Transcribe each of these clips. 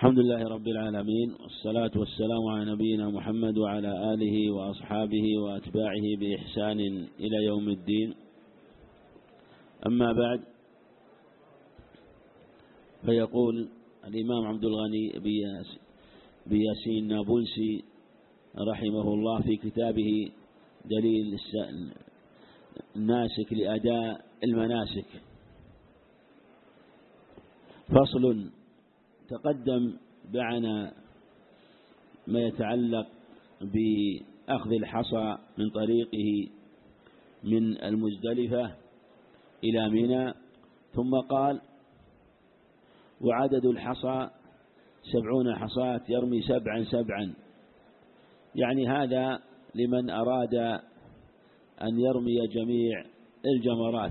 الحمد لله رب العالمين، والصلاة والسلام على نبينا محمد وعلى آله وأصحابه وأتباعه بإحسان إلى يوم الدين. أما بعد، فيقول الإمام عبد الغني بن ياسين النابلسي رحمه الله في كتابه دليل الناسك لأداء المناسك: فصل. تقدم معنا ما يتعلق بأخذ الحصى من طريقه من المزدلفة إلى منى، ثم قال: وعدد الحصى 70 حصاة يرمي 7 يعني هذا لمن أراد أن يرمي جميع الجمرات،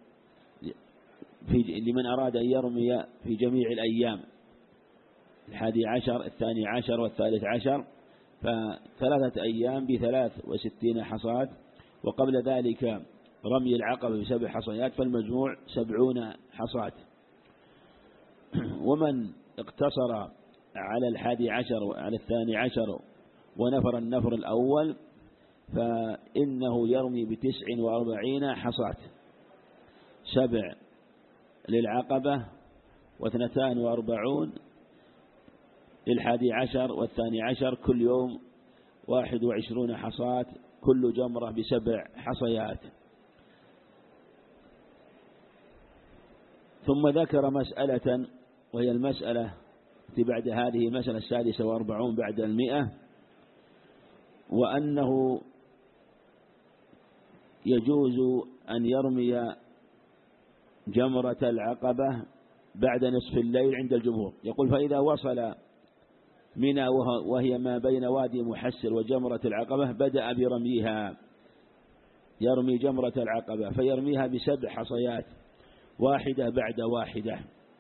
لمن أراد أن يرمي في جميع الأيام 11 12 والثالث 13، ف3 أيام ب63 حصاة، وقبل ذلك رمي العقبة ب7 حصيات، فالمجموع 70 حصاة. ومن اقتصر على 11 وعلى 12 ونفر النفر الأول فإنه يرمي ب49 حصاة، 7 للعقبة و42 لل11 وال12، كل يوم 21 حصاة، كل جمرة ب7 حصيات. ثم ذكر مسألة، وهي المسألة بعد هذه المسألة 46 بعد 100، وأنه يجوز أن يرمي جمرة العقبة بعد نصف الليل عند الجمهور. يقول: فإذا وصل منى وهي ما بين وادي محسر وجمرة العقبة بدأ برميها، يرمي جمرة العقبة فيرميها ب7 حصيات، واحدة بعد واحدة.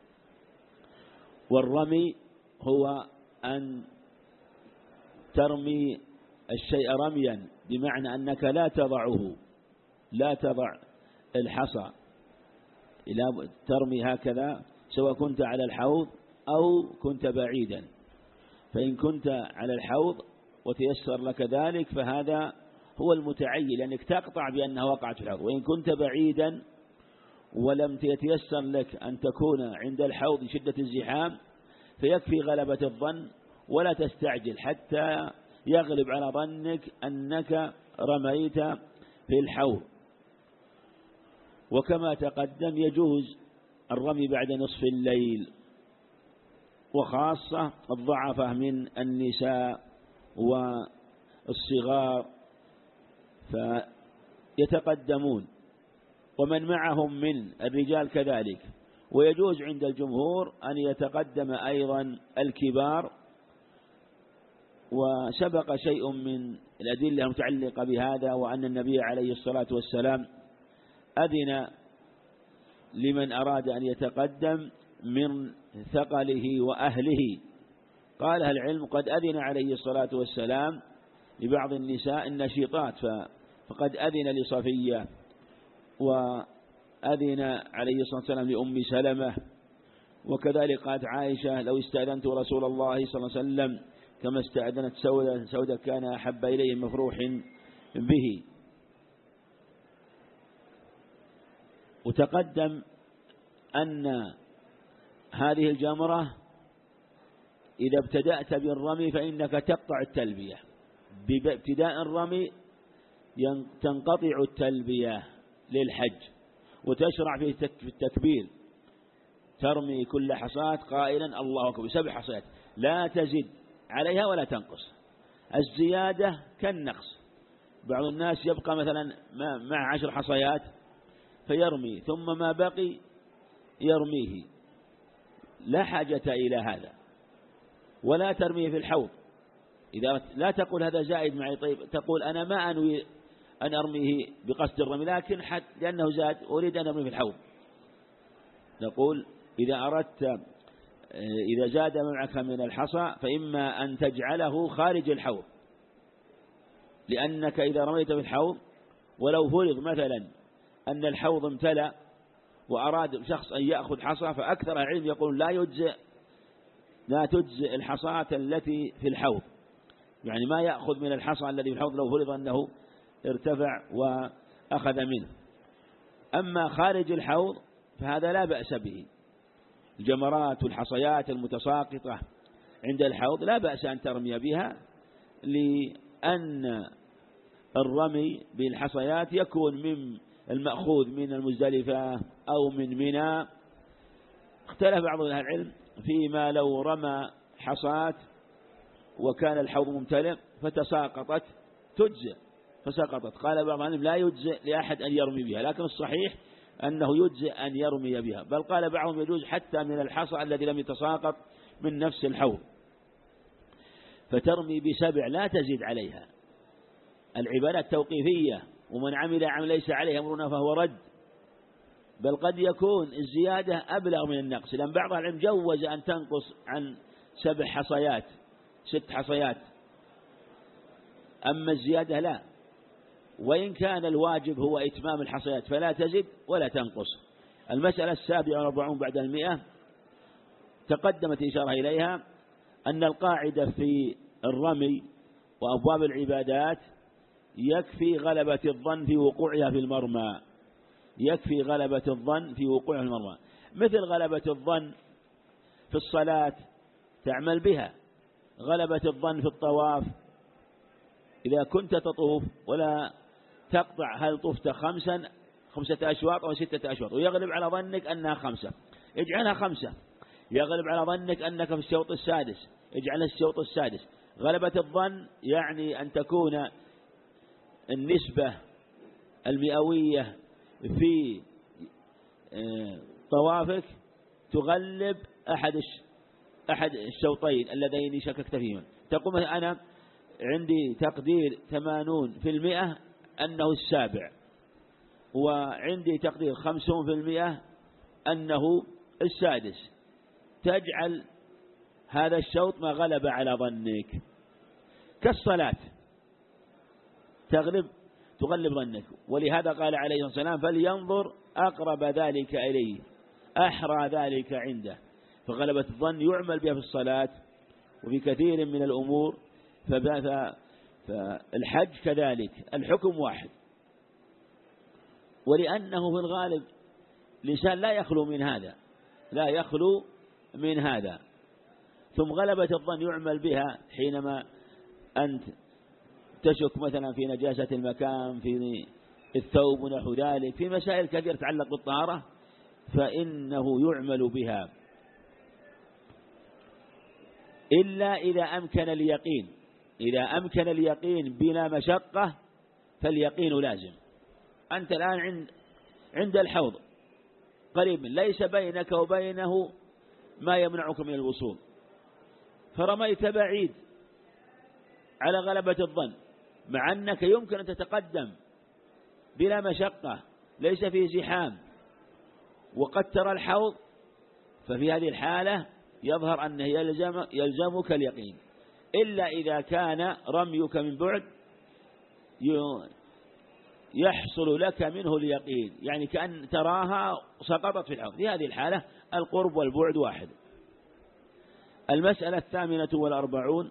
والرمي هو أن ترمي الشيء رميا، بمعنى أنك لا تضع الحصى، ترمي هكذا سواء كنت على الحوض أو كنت بعيدا. فإن كنت على الحوض وتيسر لك ذلك فهذا هو المتعين، لأنك تقطع بأنها وقعت في الحوض. وإن كنت بعيدا ولم يتيسر لك أن تكون عند الحوض شدة الزحام، فيكفي غلبة الظن ولا تستعجل حتى يغلب على ظنك أنك رميت في الحوض. وكما تقدم يجوز الرمي بعد نصف الليل، وخاصة الضعفة من النساء والصغار فيتقدمون، ومن معهم من الرجال كذلك. ويجوز عند الجمهور أن يتقدم أيضا الكبار. وسبق شيء من الأدلة المتعلقة بهذا، وأن النبي عليه الصلاة والسلام أذن لمن أراد أن يتقدم من ثقله وأهله. قال أهل العلم: قد أذن عليه الصلاة والسلام لبعض النساء النشيطات، فقد أذن لصفية، وأذن عليه الصلاة والسلام لأم سلمة، وكذلك قالت عائشة: لو استأذنت رسول الله صلى الله عليه وسلم كما استأذنت سودة كان أحب إليه مفروح به. وتقدم أن هذه الجمرة إذا ابتدأت بالرمي فإنك تقطع التلبية، بابتداء الرمي تنقطع التلبية للحج، وتشرع في التكبير، ترمي كل حصاة قائلا الله أكبر 7 حصيات، لا تزد عليها ولا تنقص. الزيادة كالنقص، بعض الناس يبقى مثلا مع 10 حصيات فيرمي، ثم ما بقي يرميه، لا حاجة إلى هذا. ولا ترميه في الحوض، إذا لا تقول هذا زائد معي، طيب تقول أنا ما أنوي أن أرميه بقصد الرمي، لكن لأنه زاد أريد أن أرميه في الحوض. نقول: إذا أردت إذا زاد معك من الحصى فإما أن تجعله خارج الحوض، لأنك إذا رميت في الحوض ولو فرض مثلا أن الحوض امتلأ وأراد شخص أن يأخذ حصى، فأكثر العلم يقول لا يجزئ لا تجزئ الحصاة التي في الحوض، يعني ما يأخذ من الحصى الذي في الحوض لو فرض أنه ارتفع وأخذ منه. أما خارج الحوض فهذا لا بأس به. الجمرات والحصيات المتساقطة عند الحوض لا بأس أن ترمي بها، لأن الرمي بالحصيات يكون من المأخوذ من المزدلفة أو من منى. اختلف بعض أهل العلم فيما لو رمى حصاة وكان الحوض ممتلئ فتساقطت تجزئ فسقطت. قال بعض العلم لا يجزئ لأحد أن يرمي بها، لكن الصحيح أنه يجزئ أن يرمي بها، بل قال بعضهم يجوز حتى من الحصى الذي لم يتساقط من نفس الحوض. فترمي ب7 لا تزيد عليها. العبادة توقيفية، ومن عمل عمل ليس عليه أمرنا فهو رد، بل قد يكون الزيادة أبلغ من النقص، لأن بعض العلم جوز أن تنقص عن 7 حصيات 6 حصيات، أما الزيادة لا. وإن كان الواجب هو إتمام الحصيات فلا تزد ولا تنقص. المسألة 47 بعد 100 تقدمت إشارة إليها، أن القاعدة في الرمي وأبواب العبادات يكفي غلبة الظن في وقوعها في المرمى، يكفي غلبة الظن في وقوعها في المرمى. مثل غلبة الظن في الصلاة تعمل بها، غلبة الظن في الطواف إذا كنت تطوف ولا تقطع هل طفت 5 أشواط أو 6 أشواط ويغلب على ظنك أنها 5 اجعلها 5، يغلب على ظنك أنك في الشوط السادس اجعلها الشوط السادس. غلبة الظن يعني أن تكون النسبة المئوية في طوافك تغلب أحد الشوطين اللذين شككت فيهما. تقوم أنا عندي تقدير 80% أنه السابع، وعندي تقدير 50% أنه السادس، تجعل هذا الشوط ما غلب على ظنك. كالصلاة تغلب ظنك، ولهذا قال عليه الصلاة والسلام فلينظر أقرب ذلك إليه أحرى ذلك عنده. فغلبة الظن يعمل بها في الصلاة وفي كثير من الأمور. فالحج كذلك الحكم واحد، ولأنه في الغالب الإنسان لا يخلو من هذا. ثم غلبة الظن يعمل بها حينما أنت تشك مثلا في نجاسة المكان، في الثوب ونحو ذلك، في مسائل كثيرة تتعلق بالطهارة فإنه يعمل بها، إلا إذا أمكن اليقين. إذا أمكن اليقين بلا مشقة فاليقين لازم. أنت الآن عند الحوض قريب، ليس بينك وبينه ما يمنعك من الوصول، فرميت بعيد على غلبة الظن، مع أنك يمكن أن تتقدم بلا مشقة ليس فيه زحام وقد ترى الحوض، ففي هذه الحالة يظهر أنه يلزمك اليقين، إلا إذا كان رميك من بعد يحصل لك منه اليقين، يعني كأن تراها سقطت في الحوض. في هذه الحالة القرب والبعد واحد. المسألة 48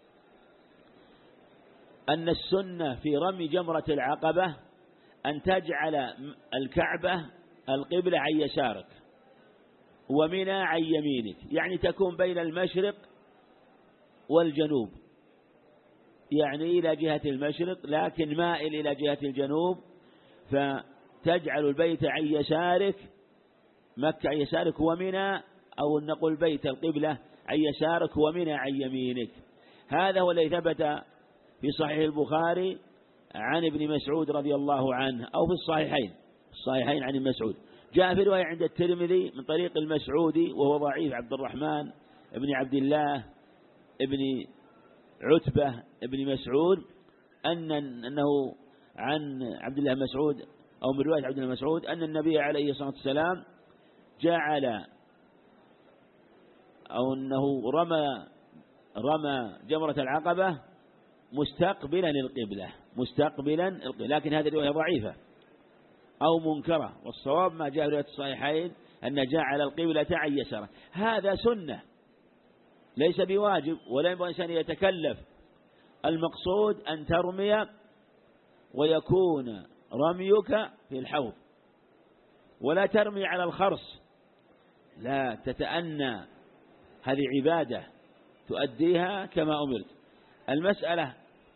أن السنة في رمي جمرة العقبة أن تجعل الكعبة القبلة عن يسارك ومنى عن يمينك، يعني تكون بين المشرق والجنوب، يعني إلى جهة المشرق لكن مائل إلى جهة الجنوب، فتجعل البيت عن يسارك، مكة عن يسارك، ومنى أو نقول بيت القبلة عن يسارك ومنى عن يمينك. هذا هو الذي ثبت في صحيح البخاري عن ابن مسعود رضي الله عنه، أو في الصحيحين عن ابن مسعود. جاء في رواية عند الترمذي من طريق المسعودي وهو ضعيف، عبد الرحمن ابن عبد الله ابن عتبة ابن مسعود، أنه عن عبد الله مسعود أو من رواية عبد الله مسعود أن النبي عليه الصلاة والسلام جعل أو أنه رمى جمرة العقبة مستقبلا القبلة، لكن هذه الرواية ضعيفة أو منكرة، والصواب ما جاء في رواية الصحيحين أن جعل القبلة عن يساره. هذا سنة ليس بواجب ولا ينبغي الإنسان يتكلف. المقصود أن ترمي ويكون رميك في الحوض، ولا ترمي على الخرص، لا تتأنى، هذه عبادة تؤديها كما أمرت. المسألة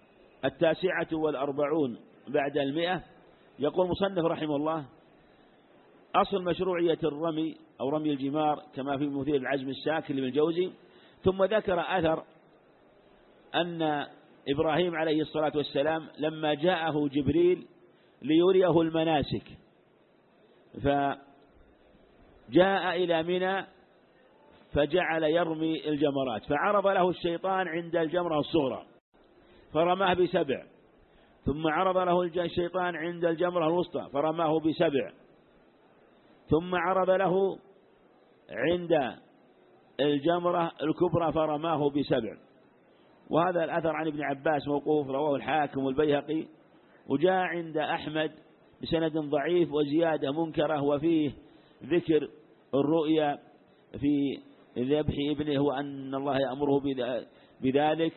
49 بعد 100. يقول مصنف رحمه الله: أصل مشروعية الرمي أو رمي الجمار كما في مثير العزم الساكن لابن الجوزي. ثم ذكر أثر أن إبراهيم عليه الصلاة والسلام لما جاءه جبريل ليريه المناسك، فجاء إلى منى فجعل يرمي الجمرات، فعرض له الشيطان عند الجمرة الصغرى فرماه ب7، ثم عرض له الشيطان عند الجمرة الوسطى فرماه ب7، ثم عرض له عند الجمرة الكبرى فرماه ب7. وهذا الأثر عن ابن عباس موقوف، رواه الحاكم والبيهقي، وجاء عند أحمد بسند ضعيف وزيادة منكرة، وفيه ذكر الرؤيا في ذبح ابنه وأن الله يأمره بذلك،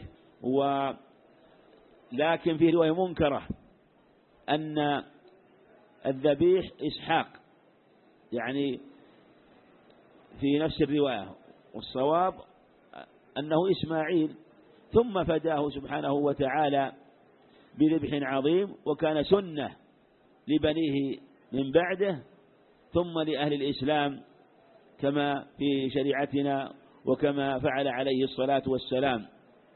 لكن في رواية منكرة أن الذبيح إسحاق، يعني في نفس الرواية، والصواب أنه إسماعيل، ثم فداه سبحانه وتعالى بذبح عظيم، وكان سنة لبنيه من بعده ثم لأهل الإسلام كما في شريعتنا وكما فعل عليه الصلاة والسلام.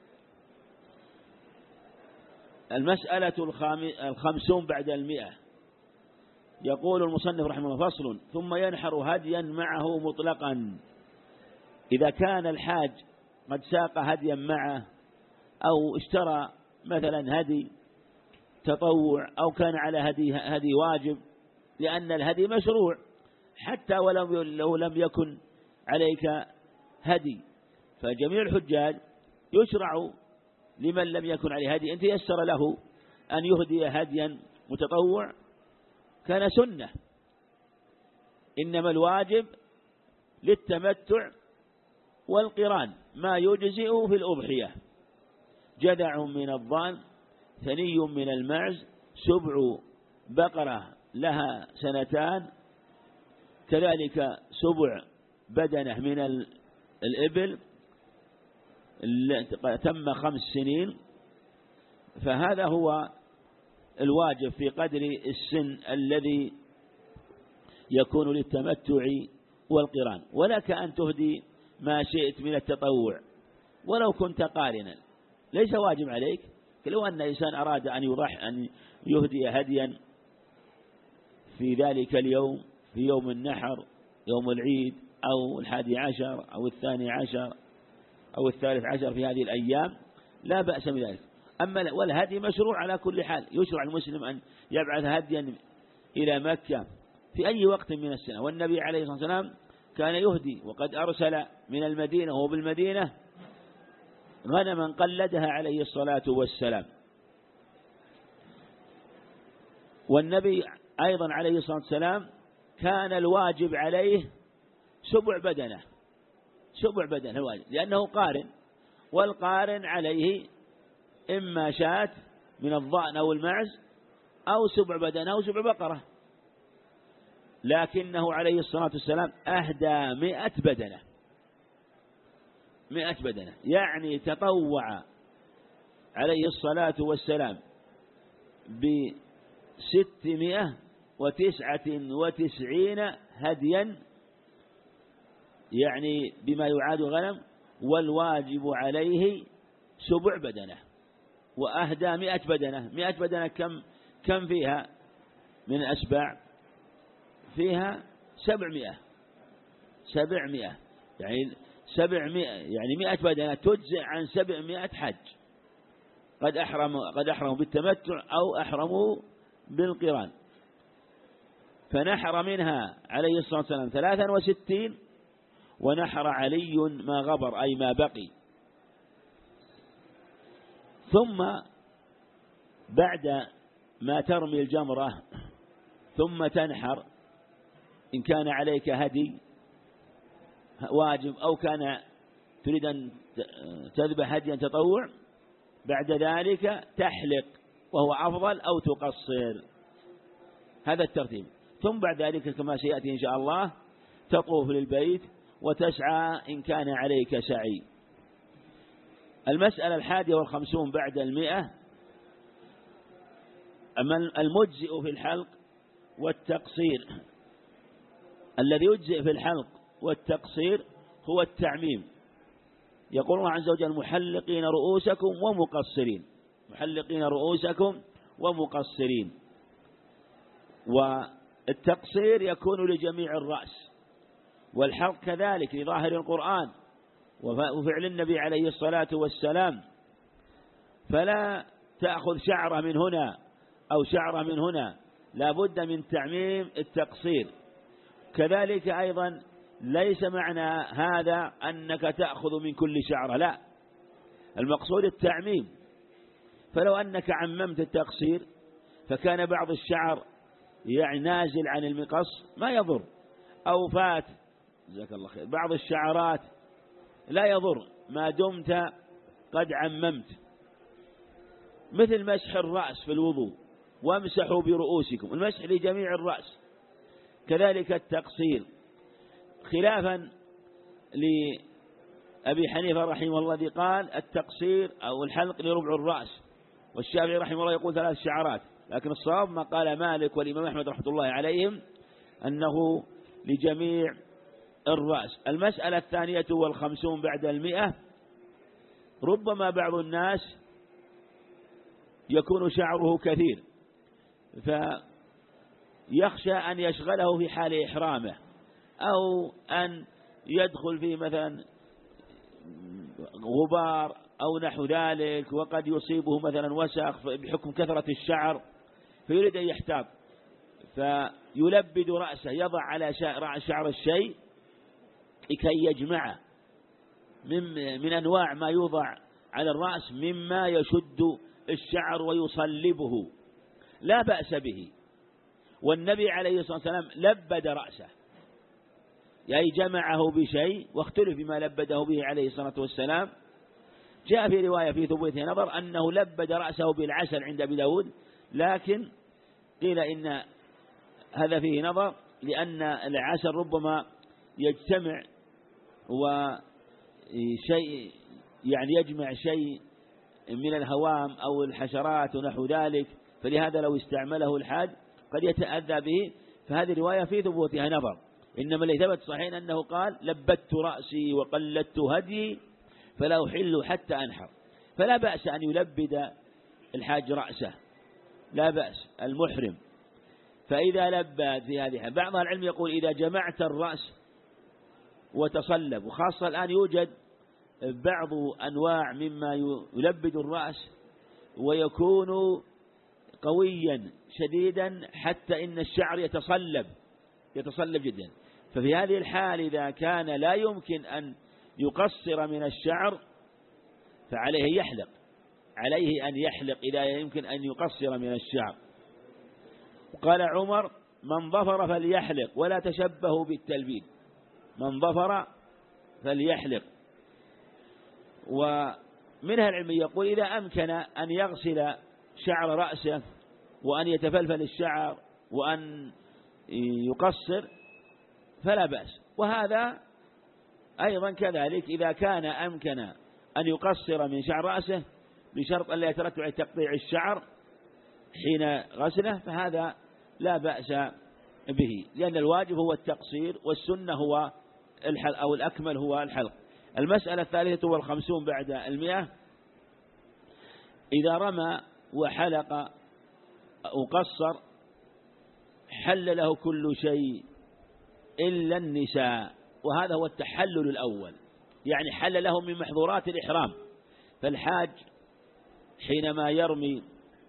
المسألة 50 بعد 100. يقول المصنف رحمه الله: فصل: ثم ينحر هديا معه مطلقا. إذا كان الحاج قد ساق هديا معه أو اشترى مثلا هدي تطوع أو كان على هدي واجب، لأن الهدي مشروع حتى ولو لم يكن عليك هدي، فجميع الحجاج يشرع لمن لم يكن عليه هدي إن تيسر له أن يهدي هديا متطوع كان سنة. إنما الواجب للتمتع والقران ما يجزئ في الأضحية: جدع من الضأن، ثني من المعز، 7 بقرة لها 2 سنة، كذلك 7 بدنة من الإبل تم 5 سنين. فهذا هو الواجب في قدر السن الذي يكون للتمتع والقران. ولك أن تهدي ما شئت من التطوع ولو كنت قارنا، ليس واجب عليك. لو أن إنسان أراد أن يهدي هديا في ذلك اليوم، في يوم النحر، يوم العيد، أو 11 أو 12 أو 13 في هذه الأيام، لا بأس بذلك. أما والهدي مشروع على كل حال، يشرع المسلم أن يبعث هديا إلى مكة في أي وقت من السنة، والنبي عليه الصلاة والسلام كان يهدي، وقد أرسل من المدينة وهو بالمدينة غنما قلدها عليه الصلاة والسلام. والنبي أيضا عليه الصلاة والسلام كان الواجب عليه 7 بدنة، 7 بدنة الواجب، لأنه قارن، والقارن عليه إما شاة من الضأن أو المعز أو 7 بدنة أو 7 بقرة. لكنه عليه الصلاة والسلام أهدى 100 بدنة، 100 بدنة، يعني تطوع عليه الصلاة والسلام ب699 هديا، يعني بما يعاد غنم، والواجب عليه 7 بدنة، وأهدى 100 بدنة. 100 بدنة كم فيها من أسباع؟ فيها 700، يعني 700، يعني 100 بدنة تجزئ عن 700 حج قد أحرموا بالتمتع أو أحرموا بالقران. فنحر منها عليه الصلاة والسلام 63، ونحر علي ما غبر أي ما بقي. ثم بعد ما ترمي الجمرة ثم تنحر، إن كان عليك هدي واجب أو كان تريد أن تذبح هديا تطوع، بعد ذلك تحلق وهو أفضل، أو تقصر. هذا الترتيب. ثم بعد ذلك كما سيأتي إن شاء الله تطوف للبيت وتسعى إن كان عليك سعي. المسألة 51 بعد 100: المجزئ في الحلق والتقصير. الذي يجزئ في الحلق والتقصير هو التعميم. يقول الله عز وجل: محلقين رؤوسكم ومقصرين، محلقين رؤوسكم ومقصرين. والتقصير يكون لجميع الرأس، والحلق كذلك لظاهر القرآن وفعل النبي عليه الصلاة والسلام. فلا تأخذ شعرة من هنا أو شعرة من هنا، لا بد من تعميم التقصير. كذلك أيضا ليس معنى هذا أنك تأخذ من كل شعرة، لا، المقصود التعميم. فلو أنك عممت التقصير فكان بعض الشعر يعني نازل عن المقص ما يضر، أو فات جزاك الله خير بعض الشعرات لا يضر ما دمت قد عممت. مثل مسح الرأس في الوضوء: وامسحوا برؤوسكم، المسح لجميع الرأس. كذلك التقصير، خلافا لأبي حنيفة رحمه الله الذي قال التقصير أو الحلق لربع الرأس، والشافعي رحمه الله يقول 3 شعرات، لكن الصواب ما قال مالك والإمام أحمد رحمة الله عليهم أنه لجميع الرأس. المسألة 52 بعد 100: ربما بعض الناس يكون شعره كثير فيخشى أن يشغله في حال إحرامه، أو أن يدخل فيه مثلا غبار أو نحو ذلك، وقد يصيبه مثلا وسخ بحكم كثرة الشعر، فيريد أن يحتاط فيلبد رأسه، يضع على شعر الشيء لكي يجمعه من أنواع ما يوضع على الرأس مما يشد الشعر ويصلبه، لا بأس به. والنبي عليه الصلاة والسلام لبد رأسه، يعني جمعه بشيء، واختلف بما لبده به عليه الصلاة والسلام. جاء في رواية في ثبوته نظر أنه لبد رأسه بالعسل عند أبي داود، لكن قيل إن هذا فيه نظر، لأن العسل ربما يجتمع وشيء يعني يجمع شيء من الهوام أو الحشرات ونحو ذلك، فلهذا لو استعمله الحاج قد يتأذى به. فهذه الرواية في ثبوتها نظر، إنما اللي ثبت صحيح أنه قال لبدت رأسي وقلدت هدي فلا أحل حتى أنحر. فلا بأس أن يلبد الحاج رأسه، لا بأس المحرم. فإذا لبد في هذه بعض العلم يقول إذا جمعت الرأس وتصلب، وخاصة الآن يوجد بعض أنواع مما يلبد الرأس ويكون قويا شديدا حتى إن الشعر يتصلب جدا. ففي هذه الحال إذا كان لا يمكن أن يقصر من الشعر فعليه يحلق، عليه أن يحلق إذا يمكن أن يقصر من الشعر. وقال عمر: من ظفر فليحلق ولا تشبهوا بالتلبيد، من ظفر فليحلق. ومنها العلم يقول إذا أمكن أن يغسل شعر رأسه وأن يتفلفل الشعر وأن يقصر فلا بأس. وهذا أيضا كذلك إذا كان أمكن أن يقصر من شعر رأسه بشرط أن لا يترتب على تقطيع الشعر حين غسله، فهذا لا بأس به، لأن الواجب هو التقصير والسنة هو الحلق أو الأكمل هو الحلق. المسألة 53 بعد 100: إذا رمى وحلق وقصر حل له كل شيء إلا النساء، وهذا هو التحلل الأول، يعني حل له من محظورات الإحرام. فالحاج حينما يرمي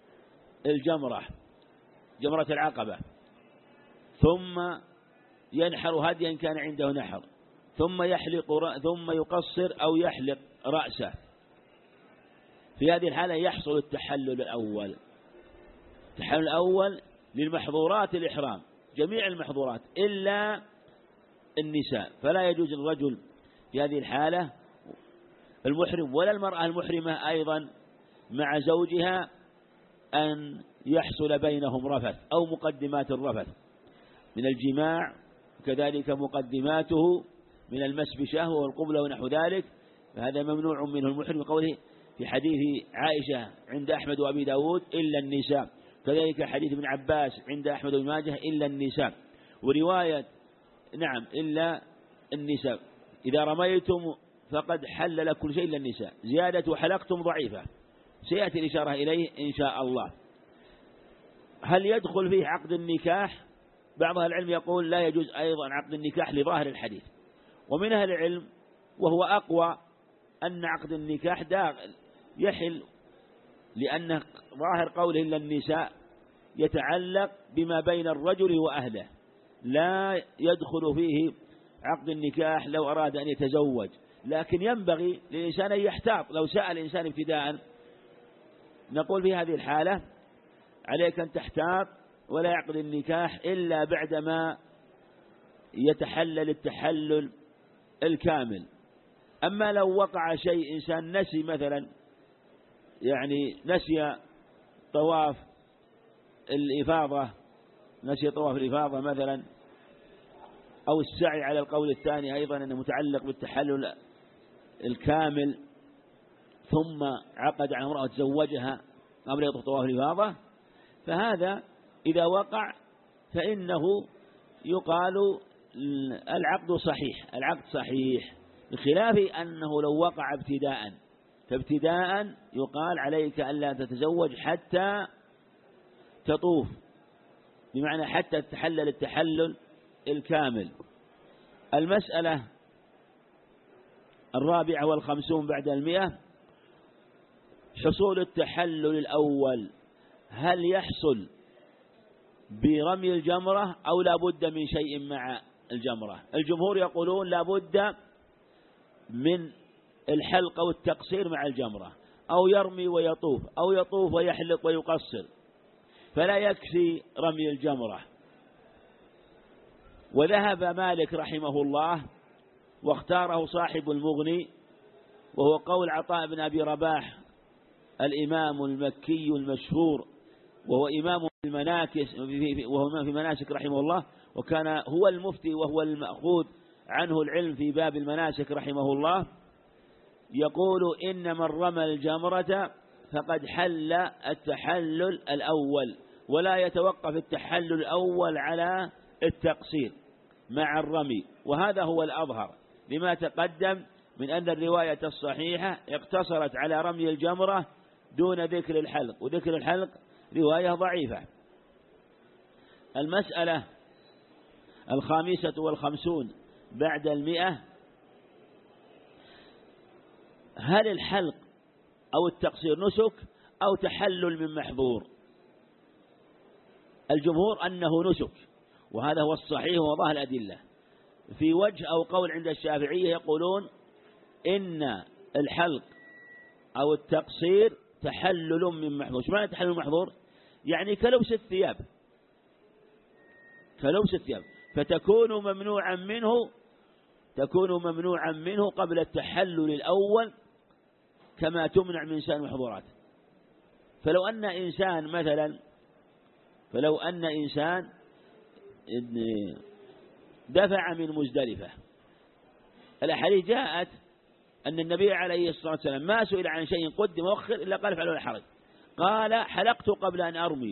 جمرة العقبة ثم ينحر هديا كان عنده نحر، ثم ثم يقصر أو يحلق رأسه، في هذه الحالة يحصل التحلل الأول. التحلل الأول للمحظورات الإحرام، جميع المحظورات إلا النساء، فلا يجوز الرجل في هذه الحالة المحرم ولا المرأة المحرمة أيضا مع زوجها أن يحصل بينهم رفث أو مقدمات الرفث من الجماع، كذلك مقدماته من المس بشهوة والقبلة ونحو ذلك، فهذا ممنوع منه المحرم، قوله في حديث عائشة عند أحمد وأبي داود إلا النساء، كذلك حديث ابن عباس عند أحمد وابن ماجه إلا النساء، ورواية نعم إلا النساء إذا رميتم فقد حل لكم شيء إلا النساء، زيادة حلقتم ضعيفة سيأتي الإشارة إليه إن شاء الله. هل يدخل فيه عقد النكاح؟ بعض أهل العلم يقول لا يجوز أيضا عقد النكاح لظاهر الحديث، ومن أهل العلم وهو أقوى أن عقد النكاح داخل يحل، لأن ظاهر قوله إلا النساء يتعلق بما بين الرجل وأهله، لا يدخل فيه عقد النكاح لو أراد أن يتزوج، لكن ينبغي للإنسان أن يحتاط. لو سأل الإنسان ابتداء نقول في هذه الحالة عليك أن تحتاط ولا يعقد النكاح إلا بعدما يتحلل التحلل الكامل. أما لو وقع شيء إنسان نسي مثلا، يعني نسي طواف الإفاضة، نسي طواف الإفاضة مثلا، أو السعي على القول الثاني أيضا أنه متعلق بالتحلل الكامل، ثم عقد على امرأة تزوجها قبل يطوف طواف الإفاضة، فهذا إذا وقع فإنه يقال العقد صحيح، العقد صحيح، بخلاف أنه لو وقع ابتداء، فابتداء يقال عليك ألا تتزوج حتى تطوف، بمعنى حتى تتحلل التحلل الكامل. المسألة 54 بعد 100 حصول التحلل الأول، هل يحصل برمي الجمرة أو لا بد من شيء مع الجمرة؟ الجمهور يقولون لا بد من الحلق أو التقصير مع الجمرة، أو يرمي ويطوف، أو يطوف ويحلق ويقصر، فلا يكفي رمي الجمرة. وذهب مالك رحمه الله واختاره صاحب المغني، وهو قول عطاء بن أبي رباح الإمام المكي المشهور، وهو إمام المناكس، وهو إمام في مناسك رحمه الله، وكان هو المفتي وهو المأخوذ عنه العلم في باب المناسك رحمه الله، يقول إن من رمى الجمرة فقد حل التحلل الأول، ولا يتوقف التحلل الأول على التقصير مع الرمي، وهذا هو الأظهر لما تقدم من أن الرواية الصحيحة اقتصرت على رمي الجمرة دون ذكر الحلق، وذكر الحلق رواية ضعيفة. المسألة 55 بعد 100 هل الحلق أو التقصير نسك أو تحلل من محظور؟ الجمهور أنه نسك، وهذا هو الصحيح وظاهر الأدلة. في وجه أو قول عند الشافعية يقولون إن الحلق أو التقصير تحلل من محظور. شو معنى تحلل من محظور؟ يعني كلبس الثياب، كلبس الثياب، فتكون ممنوعا منه قبل التحلل الأول كما تمنع من سائر المحظورات. فلو أن إنسان دفع من مزدلفة، الأحاديث جاءت أن النبي عليه الصلاة والسلام ما سئل عن شيء قدم وأخر إلا قال افعل ولا حرج، قال حلقت قبل أن أرمي،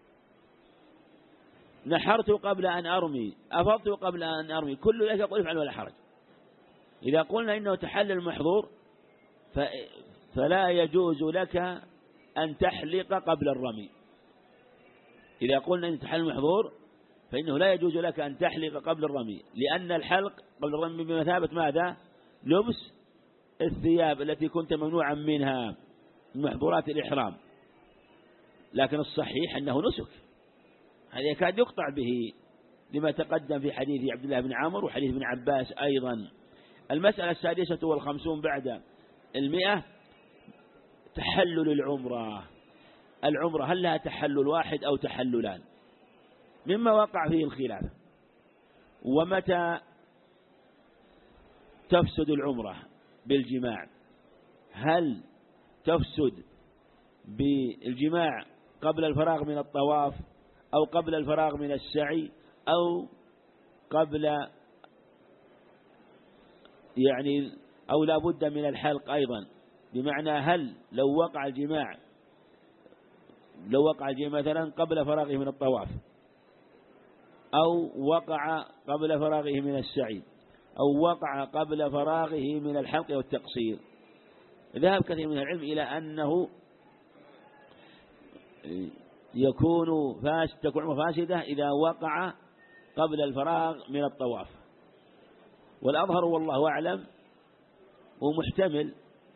نحرت قبل أن أرمي، أفضت قبل أن أرمي، كل ذلك يقول افعل ولا حرج. إذا قلنا إنه تحلل محظور فلا يجوز لك أن تحلق قبل الرمي. إذا قلنا إن تحلل محظور فإنه لا يجوز لك أن تحلق قبل الرمي، لأن الحلق قبل الرمي بمثابة ماذا؟ لبس الثياب التي كنت ممنوعا منها من محظورات الإحرام. لكن الصحيح أنه نسك، هذا يكاد يقطع به لما تقدم في حديث عبد الله بن عمرو وحديث ابن عباس أيضا. المسألة 56 بعد 100 تحلل العمرة. العمرة هل لها تحلل واحد أو تحللان؟ مما وقع فيه الخلاف. ومتى تفسد العمرة بالجماع؟ هل تفسد بالجماع قبل الفراغ من الطواف أو قبل الفراغ من السعي أو قبل يعني أو لا بد من الحلق أيضا، بمعنى هل لو وقع الجماع مثلا قبل فراغه من الطواف أو وقع قبل فراغه من السعي أو وقع قبل فراغه من الحلق والتقصير، ذهب كثير من العلم إلى أنه تكون فاسدة إذا وقع قبل الفراغ من الطواف، والأظهر والله أعلم ومحتمل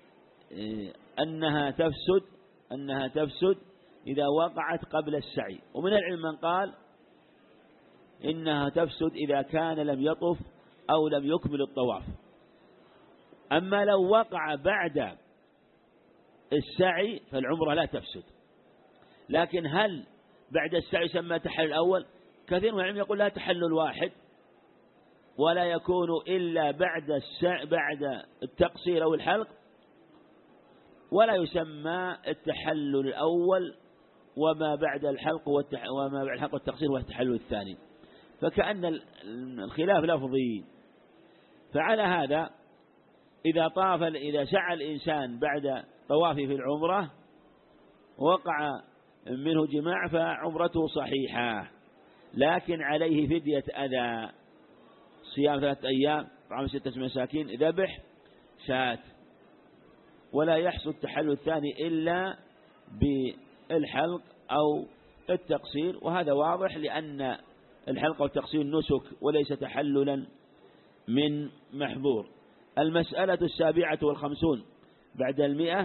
أنها تفسد إذا وقعت قبل السعي، ومن العلم من قال إنها تفسد إذا كان لم يطف أو لم يكمل الطواف. أما لو وقع بعد السعي فالعمرة لا تفسد، لكن هل بعد السعي يسمى تحلل الأول؟ كثير من العلم يقول لا، تحلل واحد ولا يكون إلا بعد التقصير أو الحلق، ولا يسمى التحلل الأول وما بعد الحلق والتقصير هو التحلل الثاني، فكأن الخلاف لفظي. فعلى هذا إذا سعى الإنسان بعد طوافه في العمرة وقع منه جماع فعمرته صحيحة، لكن عليه فدية أذى، صيام 3 أيام، طعام 6 مساكين، ذبح شاة، ولا يحصل التحلل الثاني إلا بالحلق أو التقصير، وهذا واضح لأن الحلق والتقصير نسك وليس تحللا من محظور. المسألة 57 بعد 100،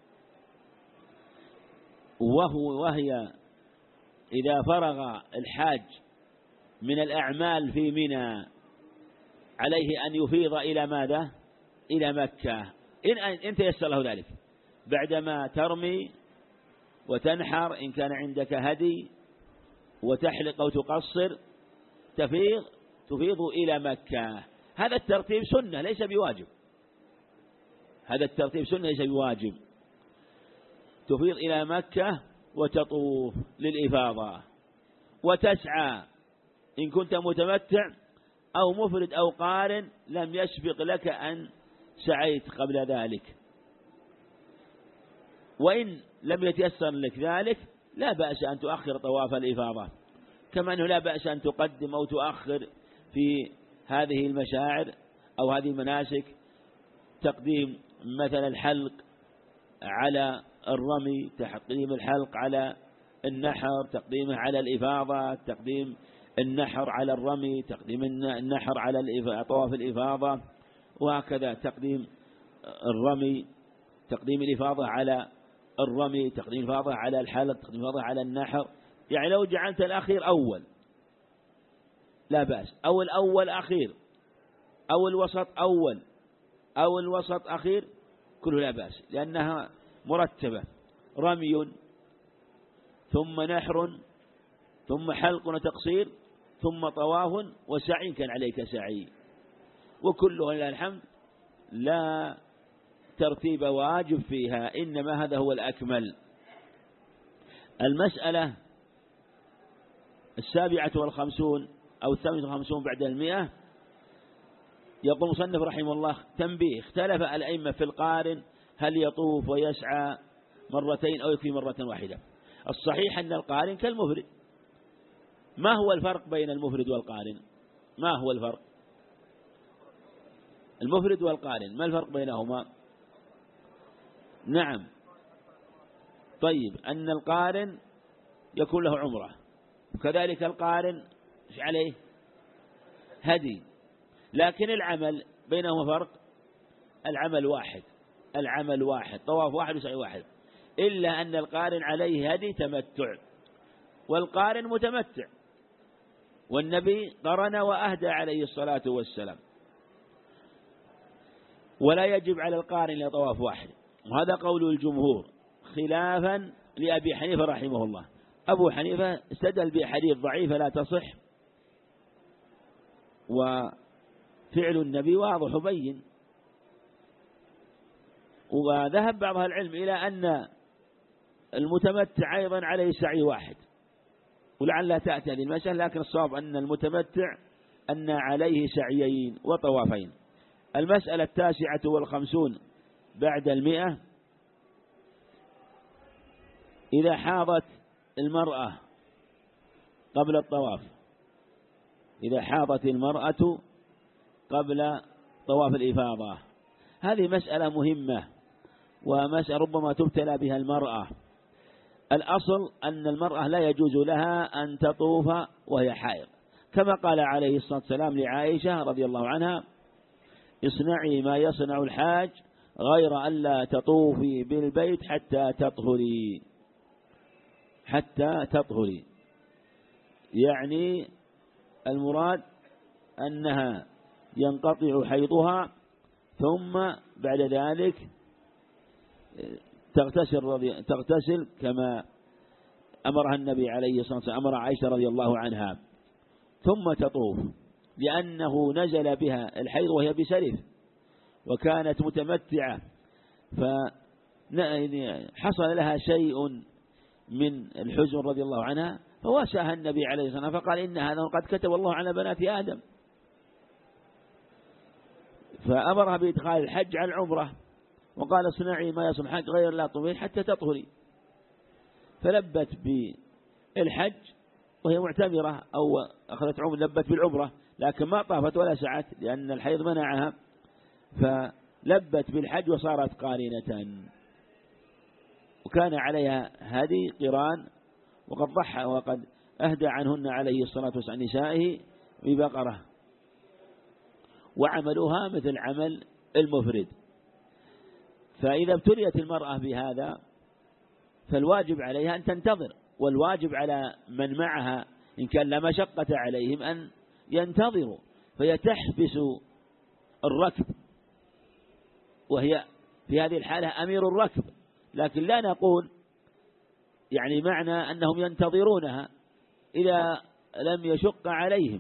وهي إذا فرغ الحاج من الأعمال في منى عليه أن يفيض إلى ماذا؟ إلى مكة، إن تيسر له ذلك، بعدما ترمي وتنحر إن كان عندك هدي وتحلق أو تقصر تفيض إلى مكة. هذا الترتيب سنة ليس بواجب، تفيض إلى مكة وتطوف للإفاضة وتسعى إن كنت متمتع أو مفرد أو قارن لم يسبق لك أن سعيت قبل ذلك، وإن لم يتيسر لك ذلك لا بأس أن تؤخر طواف الإفاضة، كما أنه لا بأس أن تقدم أو تؤخر في هذه المشاعر أو هذه المناسك، تقديم مثلا الحلق على الرمي، تقديم الحلق على النحر، تقديمه على الإفاضة، تقديم النحر على الرمي، تقديم النحر على طواف الإفاضة، وهكذا تقديم الرمي، تقديم الإفاضة على الرمي، تقديم الإفاضة على الحلق، تقديم الإفاضة على النحر. يعني لو جعلت الأخير أول لا بأس، أو الأول أخير، أو الوسط أول، أو الوسط أخير، كله لا بأس، لأنها مرتبة، رمي ثم نحر ثم حلق وتقصير ثم طواف وسعي كان عليك سعي، وكلها لله الحمد لا ترتيب واجب فيها، إنما هذا هو الأكمل. المسألة 57 أو 58 بعد 100، يقول مصنف رحمه الله: تنبيه، اختلف الأئمة في القارن هل يطوف ويسعى مرتين أو يكفي مرة واحدة. الصحيح أن القارن كالمفرد. ما هو الفرق بين المفرد والقارن؟ ما هو الفرق؟ المفرد والقارن ما الفرق بينهما؟ نعم، طيب، أن القارن يكون له عمرة، وكذلك القارن عليه هدي، لكن العمل بينهما فرق، العمل واحد، طواف واحد وسعي واحد، إلا أن القارن عليه هدي تمتع والقارن متمتع، والنبي قرن وأهدى عليه الصلاة والسلام، ولا يجب على القارن إلا طواف واحد، وهذا قول الجمهور خلافا لأبي حنيفة رحمه الله. أبو حنيفة استدل بحديث ضعيفة لا تصح، وفعل النبي واضح بين، وذهب بعض أهل العلم إلى أن المتمتع أيضا عليه سعي واحد، ولعل تأتي هذه المسألة، لكن الصواب أن المتمتع أن عليه سعيين وطوافين. المسألة 59 بعد 100: إذا حاضت المرأة قبل الطواف، إذا حاضت المرأة قبل طواف الإفاضة. هذه مسألة مهمة، ومسألة ربما تبتلى بها المرأة. الأصل أن المرأة لا يجوز لها أن تطوف وهي حائض، كما قال عليه الصلاة والسلام لعائشة رضي الله عنها: اصنعي ما يصنع الحاج غير ألا تطوفي بالبيت حتى تطهري، حتى تطهري. يعني المراد أنها ينقطع حيضها ثم بعد ذلك تغتسل كما أمرها النبي عليه الصلاة والسلام، أمر عائشة رضي الله عنها، ثم تطوف، لأنه نزل بها الحيض وهي بسرف وكانت متمتعة، فحصل لها شيء من الحزن رضي الله عنها، فواساها النبي عليه الصلاة والسلام فقال: إن هذا قد كتب الله على بنات آدم، فأمرها بإدخال الحج على العمرة، وقال: اصنعي ما يصنع الحج غير لا تطوفي حتى تطهري. فلبت بالحج وهي معتمرة، أو أخذت عمر، لبت بالعمرة لكن ما طافت ولا سعت لأن الحيض منعها، فلبت بالحج وصارت قارنة، وكان عليها هدي قران، وقد ضحى وقد أهدى عنهن عليه الصلاة والسلام نسائه ببقرة، وعملوها مثل عمل المفرد. فإذا ابتليت المرأة بهذا فالواجب عليها أن تنتظر، والواجب على من معها إن كان لا مشقة عليهم أن ينتظروا، فيتحبس الركب، وهي في هذه الحالة أمير الركب، لكن لا نقول يعني معنى أنهم ينتظرونها إذا لم يشق عليهم،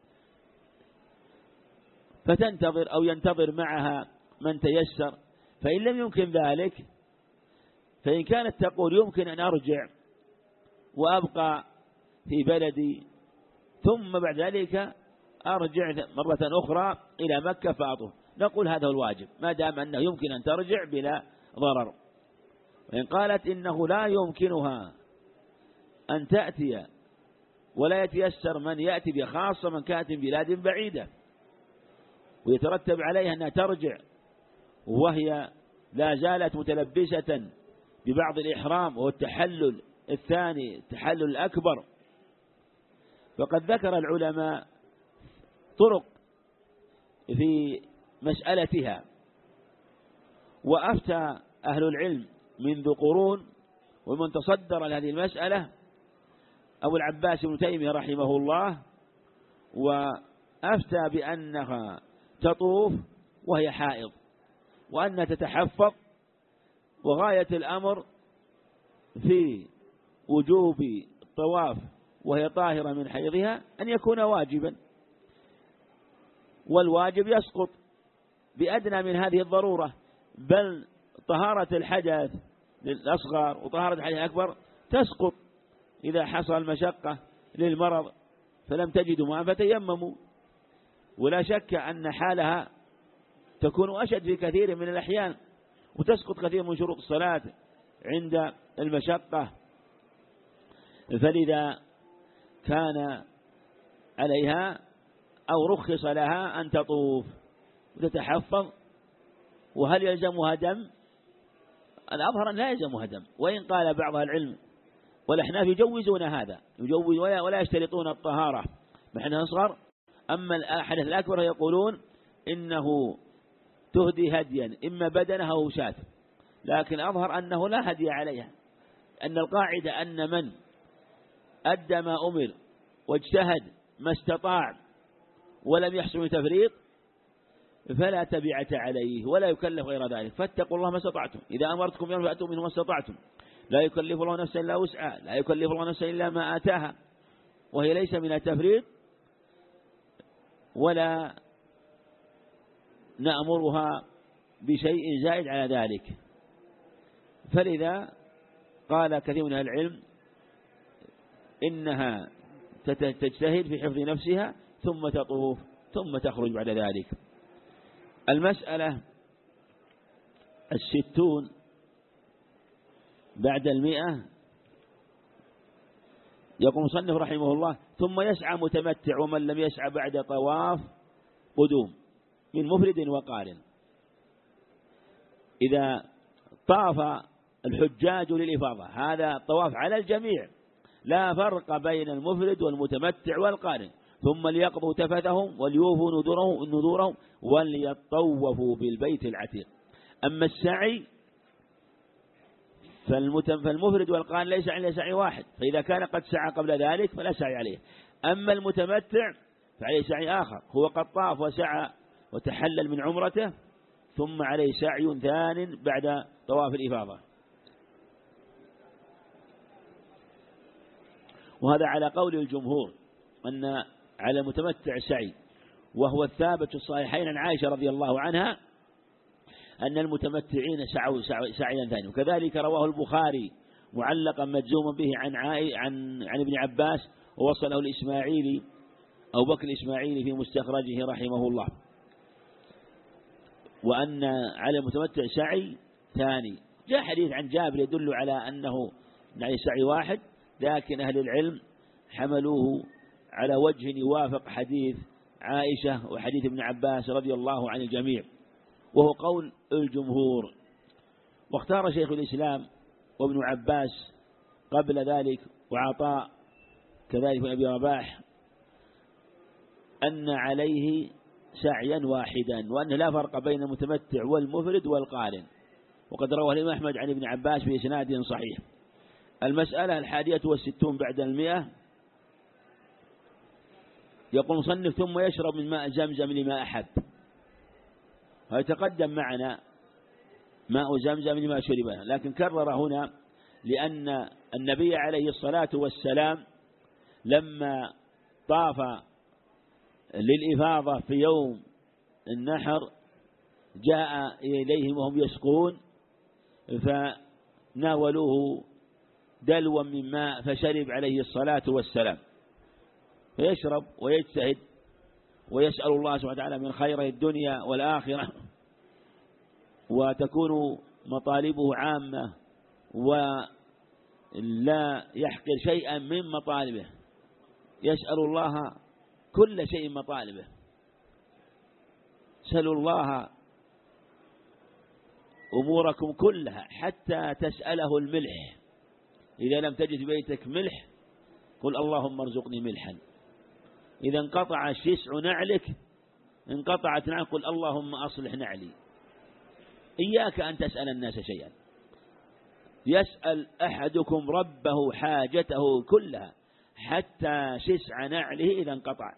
فتنتظر أو ينتظر معها من تيسر. فإن لم يمكن ذلك، فإن كانت تقول يمكن أن أرجع وأبقى في بلدي ثم بعد ذلك أرجع مرة أخرى إلى مكة فأطوف، نقول هذا هو الواجب ما دام أنه يمكن أن ترجع بلا ضرر. وإن قالت إنه لا يمكنها أن تأتي ولا يتيسر من يأتي، بخاصة من كانت من بلاد بعيدة ويترتب عليها أنها ترجع وهي لا زالت متلبسة ببعض الإحرام وهو التحلل الثاني، التحلل الأكبر، فقد ذكر العلماء طرق في مسألتها، وأفتى أهل العلم منذ قرون، ومن تصدر لهذه المسألة أبو العباس بن تيمية رحمه الله، وأفتى بأنها تطوف وهي حائض، وأنها تتحفظ، وغاية الأمر في وجوب الطواف وهي طاهرة من حيضها أن يكون واجبا، والواجب يسقط بأدنى من هذه الضرورة، بل طهارة الحدث للأصغر وطهارة الحدث الأكبر تسقط إذا حصل مشقة للمرض فلم تجدوا ماء فتيمموا. ولا شك أن حالها تكون أشد في كثير من الأحيان، وتسقط كثير من شروط الصلاة عند المشقة، فلذا كان عليها أو رخص لها أن تطوف وتتحفظ. وهل يلزمها دم؟ الأظهر أن لا يلزمها دم، وإن قال بعض العلم والأحناف يجوزون هذا، يجوز ولا يشترطون الطهارة بحدث أصغر. أما الحدث الأكبر يقولون إنه تهدي هديا إما بدنها أو شاة، لكن أظهر أنه لا هدي عليها، أن القاعدة أن من أدى ما أمر واجتهد ما استطاع ولم يحصل تفريط فلا تبعة عليه ولا يكلف غير ذلك، فاتقوا الله ما استطعتم، إذا أمرتكم يوم فأتوا منه ما استطعتم، لا يكلف الله نفسا إلا وسعها، لا يكلف الله نفسا إلا ما آتاها، وهي ليس من التفريط، ولا نأمرها بشيء زائد على ذلك. فلذا قال كثير من العلم إنها تجتهد في حفظ نفسها ثم تطوف ثم تخرج بعد ذلك. المسألة 60 بعد 100. يقول مصنف رحمه الله: ثم يسعى متمتع ومن لم يسعى بعد طواف قدوم من مفرد وقارن. إذا طاف الحجاج للإفاضة، هذا الطواف على الجميع لا فرق بين المفرد والمتمتع والقارن، ثم ليقضوا تفثهم وليوفوا نذورهم وليطوفوا بالبيت العتيق. أما السعي فالمفرد والقارن ليس عليه سعي واحد، فإذا كان قد سعى قبل ذلك فلا سعي عليه. أما المتمتع فعليه سعي آخر، هو قد طاف وسعى وتحلل من عمرته ثم عليه سعي ثان بعد طواف الإفاضة. وهذا على قول الجمهور أن على المتمتع سعي، وهو الثابت في الصحيحين عن عائشة رضي الله عنها أن المتمتعين سعوا سعيا ثاني. وكذلك رواه البخاري معلقا مجزوما به عن ابن عباس، ووصله الإسماعيلي أبو بكر الإسماعيلي في مستخرجه رحمه الله، وأن على المتمتع سعي ثاني. جاء حديث عن جابر يدل على أنه سعي واحد، لكن أهل العلم حملوه على وجه يوافق حديث عائشة وحديث ابن عباس رضي الله عن الجميع، وهو قول الجمهور. واختار شيخ الإسلام وابن عباس قبل ذلك وعطاء كذلك من أبي رباح أن عليه سعيا واحدا، وأن لا فرق بين المتمتع والمفرد والقارن، وقد روى الإمام أحمد عن ابن عباس بإسناد صحيح. المسألة 61 بعد 100. يقول مصنف: ثم يشرب من ماء زمزم لما أحب. ويتقدم معنا ماء زمزم لما شرب، لكن كرر هنا لأن النبي عليه الصلاة والسلام لما طاف للإفاضة في يوم النحر جاء إليهم وهم يسقون فناولوه دلوا من ماء فشرب عليه الصلاة والسلام. فيشرب ويجتهد ويسأل الله سبحانه وتعالى من خير الدنيا والآخرة، وتكون مطالبه عامة ولا يحقر شيئا من مطالبه، يسأل الله كل شيء مطالبه. سألوا الله أموركم كلها حتى تسأله الملح. إذا لم تجد بيتك ملح قل اللهم ارزقني ملحا. إذا انقطع شسع نعلك انقطعت نعلك قل اللهم أصلح نعلي. إياك أن تسأل الناس شيئا. يسأل أحدكم ربه حاجته كلها حتى شسع نعله إذا انقطع،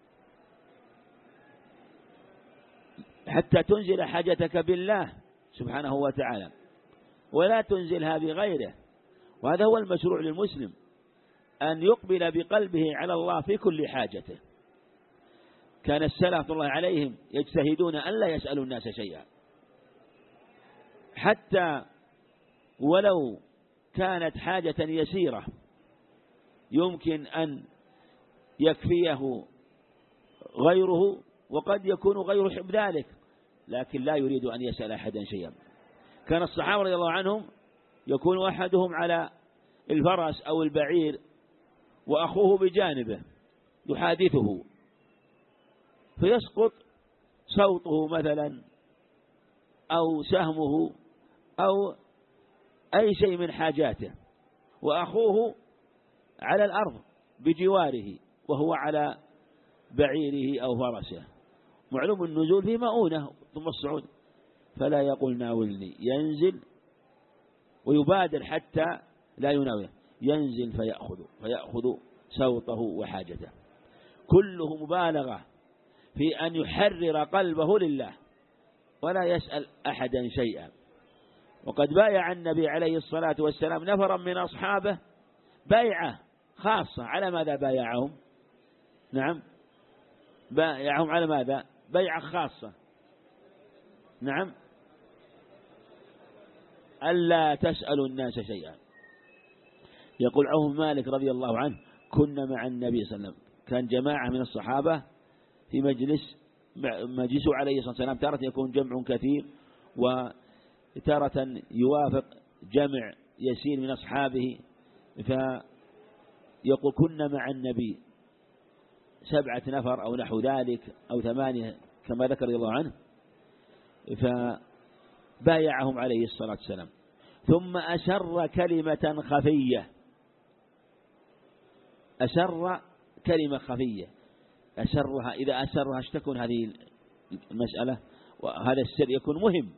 حتى تنزل حاجتك بالله سبحانه وتعالى ولا تنزلها بغيره. وهذا هو المشروع للمسلم، أن يقبل بقلبه على الله في كل حاجته. كان السلف الله عليهم يجتهدون أن لا يسألوا الناس شيئا، حتى ولو كانت حاجة يسيرة يمكن أن يكفيه غيره، وقد يكون غيره يحب ذلك لكن لا يريد أن يسأل أحدا شيئا. كان الصحابة رضي الله عنهم يكون أحدهم على الفرس أو البعير وأخوه بجانبه يحادثه فيسقط صوته مثلا أو سهمه أو أي شيء من حاجاته، وأخوه على الأرض بجواره وهو على بعيره أو فرسه. معلوم النزول في مؤونة ثم الصعود، فلا يقول ناولني، ينزل ويبادر حتى لا يناوله، ينزل فيأخذ صوته وحاجته. كله مبالغة في أن يحرر قلبه لله ولا يسأل أحدا شيئا. وقد بايع النبي عليه الصلاة والسلام نفرا من أصحابه بايعة خاصة. على ماذا بايعهم؟ نعم، بايعهم على ماذا؟ بيعة خاصة. نعم، ألا تسألوا الناس شيئا. يقول عوف بن مالك رضي الله عنه كنا مع النبي صلى الله عليه وسلم، كان جماعة من الصحابة في مجلسه عليه الصلاة والسلام، تارة يكون جمع كثير وتارة يوافق جمع يسير من أصحابه. فيقول كنا مع النبي 7 نفر أو نحو ذلك أو 8 كما ذكر رضي الله عنه، فبايعهم عليه الصلاة والسلام. ثم أسر كلمة خفية، أسر كلمة خفية، أسرها. إذا أسرها تكون هذه المسألة وهذا السر يكون مهم،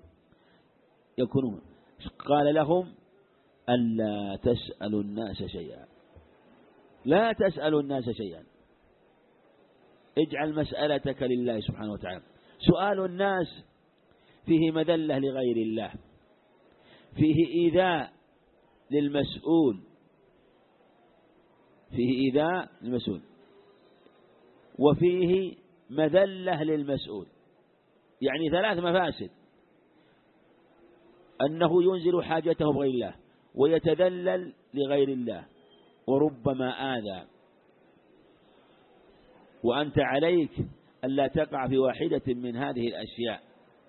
قال لهم ألا تسألوا الناس شيئا، لا تسألوا الناس شيئا، اجعل مسألتك لله سبحانه وتعالى. سؤال الناس فيه مذلة لغير الله، فيه إيذاء للمسؤول، فيه إيذاء للمسؤول، وفيه مذلة للمسؤول. يعني 3 مفاسد: أنه ينزل حاجته بغير الله، ويتذلل لغير الله، وربما آذى. وأنت عليك ألا تقع في واحدة من هذه الأشياء.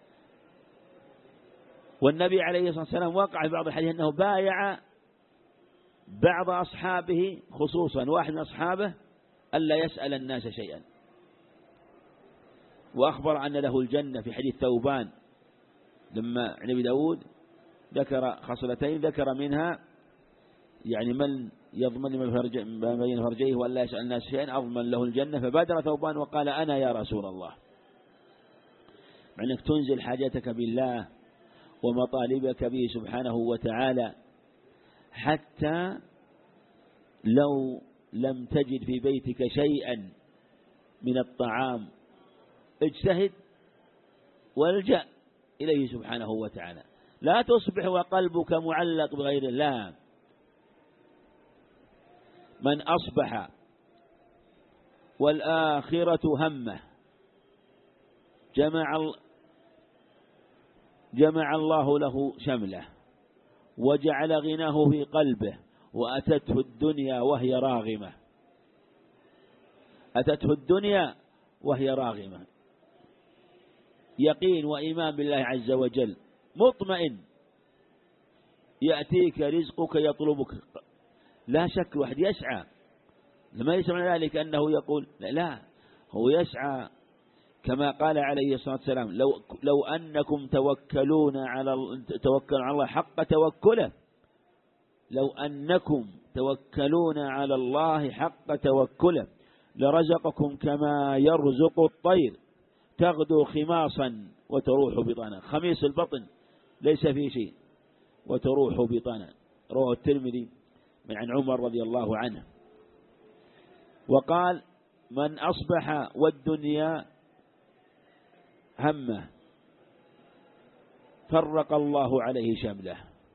والنبي عليه الصلاة والسلام وقع في بعض الحديث أنه بايع بعض أصحابه، خصوصا واحد من أصحابه، ألا يسأل الناس شيئا، وأخبر أن له الجنة في حديث ثوبان لما النبي داود ذكر خصلتين، ذكر منها يعني من يضمن ما بين فرجيه وألا يسأل الناس شيئا أضمن له الجنة، فبادر ثوبان وقال أنا يا رسول الله. مع أنك تنزل حاجتك بالله ومطالبك به سبحانه وتعالى، حتى لو لم تجد في بيتك شيئا من الطعام اجتهد والجأ إليه سبحانه وتعالى. لا تصبح وقلبك معلق بغير الله. من أصبح والآخرة همه جمع الله له شمله، وجعل غناه في قلبه، وأتته الدنيا وهي راغمة. أتته الدنيا وهي راغمة، يقين وإيمان بالله عز وجل، مطمئن، يأتيك رزقك يطلبك. لا شك واحد يسعى، لما يسمع ذلك أنه يقول لا، هو يسعى كما قال عليه الصلاة والسلام لو أنكم توكلون على الله حق توكله، لو أنكم توكلون على الله حق توكله لرزقكم كما يرزق الطير تغدو خماصا وتروح بطانا. خميس البطن ليس فيه شيء وتروح بطانا، رواه الترمذي من عن عمر رضي الله عنه. وقال من أصبح والدنيا همه فرق الله عليه شمله،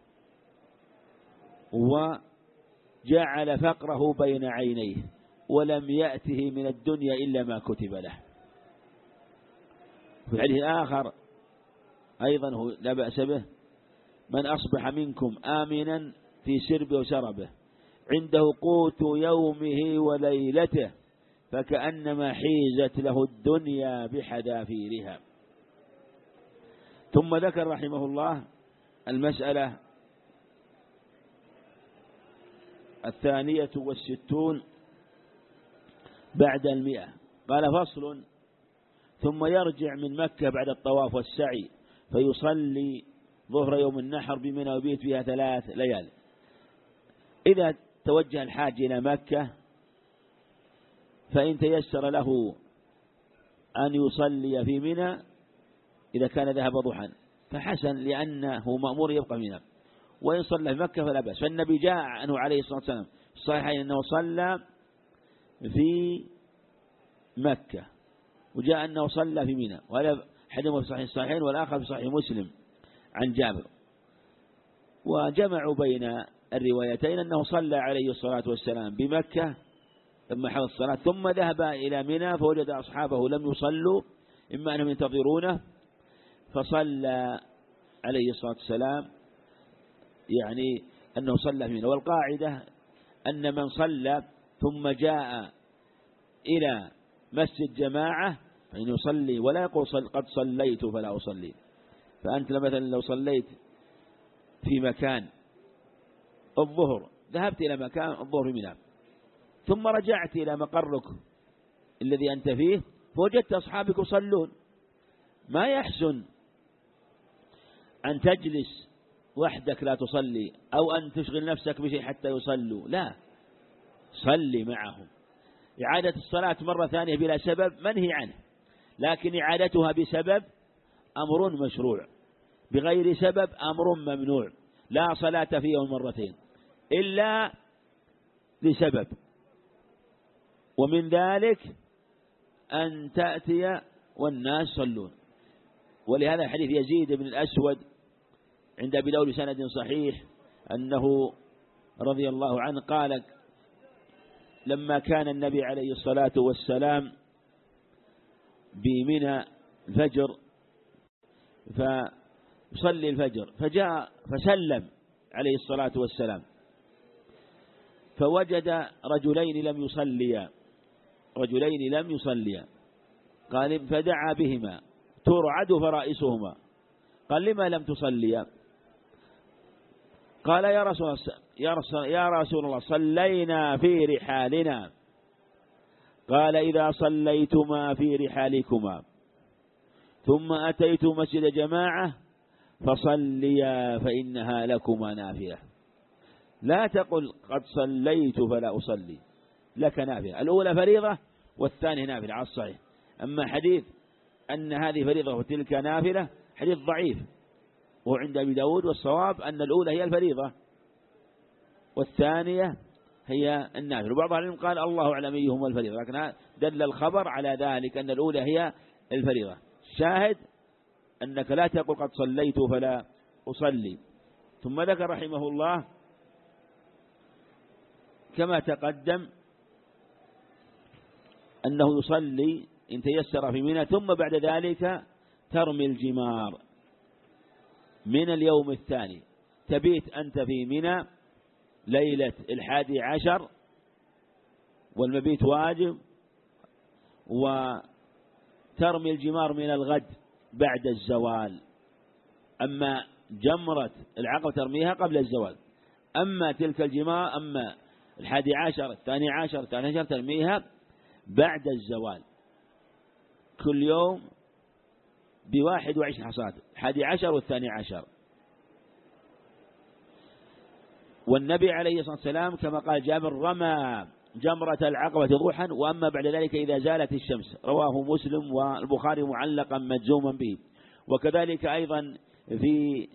وجعل فقره بين عينيه، ولم يأته من الدنيا إلا ما كتب له. في الحديث الآخر أيضا هو لا بأس به: من أصبح منكم آمنا في سربه وشربه عنده قوت يومه وليلته فكأنما حيزت له الدنيا بحذافيرها. ثم ذكر رحمه الله المسألة 62 بعد 100. قال: فصل: ثم يرجع من مكة بعد الطواف والسعي فيصلي ظهر يوم النحر بمنى ويبيت فيها 3 ليال. إذا توجه الحاج إلى مكة فإن تيسر له أن يصلي في منى إذا كان ذهب ضحى فحسن، لأنه مأمور يبقى منى، وإن صلى في مكة فلا بأس. فالنبي جاء عنه عليه الصلاة والسلام في الصحيحين أنه صلى في مكة، وجاء أنه صلى في منى، وهذا حديث في صحيح الصحيحين والآخر في صحيح مسلم عن جابر. وجمعوا بين الروايتين أنه صلى عليه الصلاة والسلام بمكة ثم حضر الصلاة ثم ذهب إلى منى فوجد أصحابه لم يصلوا، إما أنهم ينتظرونه، فصلى عليه الصلاة والسلام يعني أنه صلى في منى. والقاعدة أن من صلى ثم جاء إلى مسجد جماعة فإنه يصلي ولا يقول قد صليت فلا أصلي. فأنت مثلا لو صليت في مكان الظهر، ذهبت إلى مكان الظهر في منى ثم رجعت إلى مقرك الذي أنت فيه فوجدت أصحابك يصلون، ما يحسن أن تجلس وحدك لا تصلي أو أن تشغل نفسك بشيء حتى يصلوا، لا، صلي معهم. إعادة الصلاة مرة ثانية بلا سبب منهي عنه، لكن إعادتها بسبب أمر مشروع، بغير سبب أمر ممنوع. لا صلاة فيه مرتين إلا لسبب، ومن ذلك أن تأتي والناس صلون. ولهذا حديث يزيد بن الأسود عند أبي داود بسند صحيح أنه رضي الله عنه قال لما كان النبي عليه الصلاة والسلام بمنى الفجر فصلي الفجر فجاء فسلم عليه الصلاة والسلام فوجد رجلين لم يصليا قال فدعا بهما ترعد فرائسهما قال لما لم تصليا؟ قال يا رسول الله صلينا في رحالنا. قال إذا صليتما في رحالكما ثم أتيت مسجد جماعة فصليا فإنها لكما نافلة. لا تقل قد صليت فلا أصلي، لك نافلة، الأولى فريضة والثانية نافلة على الصحيح. أما حديث أن هذه فريضة وتلك نافلة حديث ضعيف، وعند أبي داود والصواب أن الأولى هي الفريضة والثانية هي النافلة. وبعض العلم قال الله أعلم أيهما الفريضة، لكن دل الخبر على ذلك أن الأولى هي الفريضة. شاهد أنك لا تقل قد صليت فلا أصلي. ثم ذكر رحمه الله كما تقدم أنه يصلي إن تيسر في منى، ثم بعد ذلك ترمي الجمار من اليوم الثاني. تبيت أنت في منى ليلة 11 والمبيت واجب، وترمي الجمار من الغد بعد الزوال. أما جمرة العقبة ترميها قبل الزوال، أما تلك الجمار أما 11 12 13 ترميها بعد الزوال كل يوم ب21 حصاة، 11 و12. والنبي عليه الصلاة والسلام كما قال جابر رمى جمرة العقبة ضحى، وأما بعد ذلك إذا زالت الشمس، رواه مسلم والبخاري معلقا مجزوما به. وكذلك أيضا في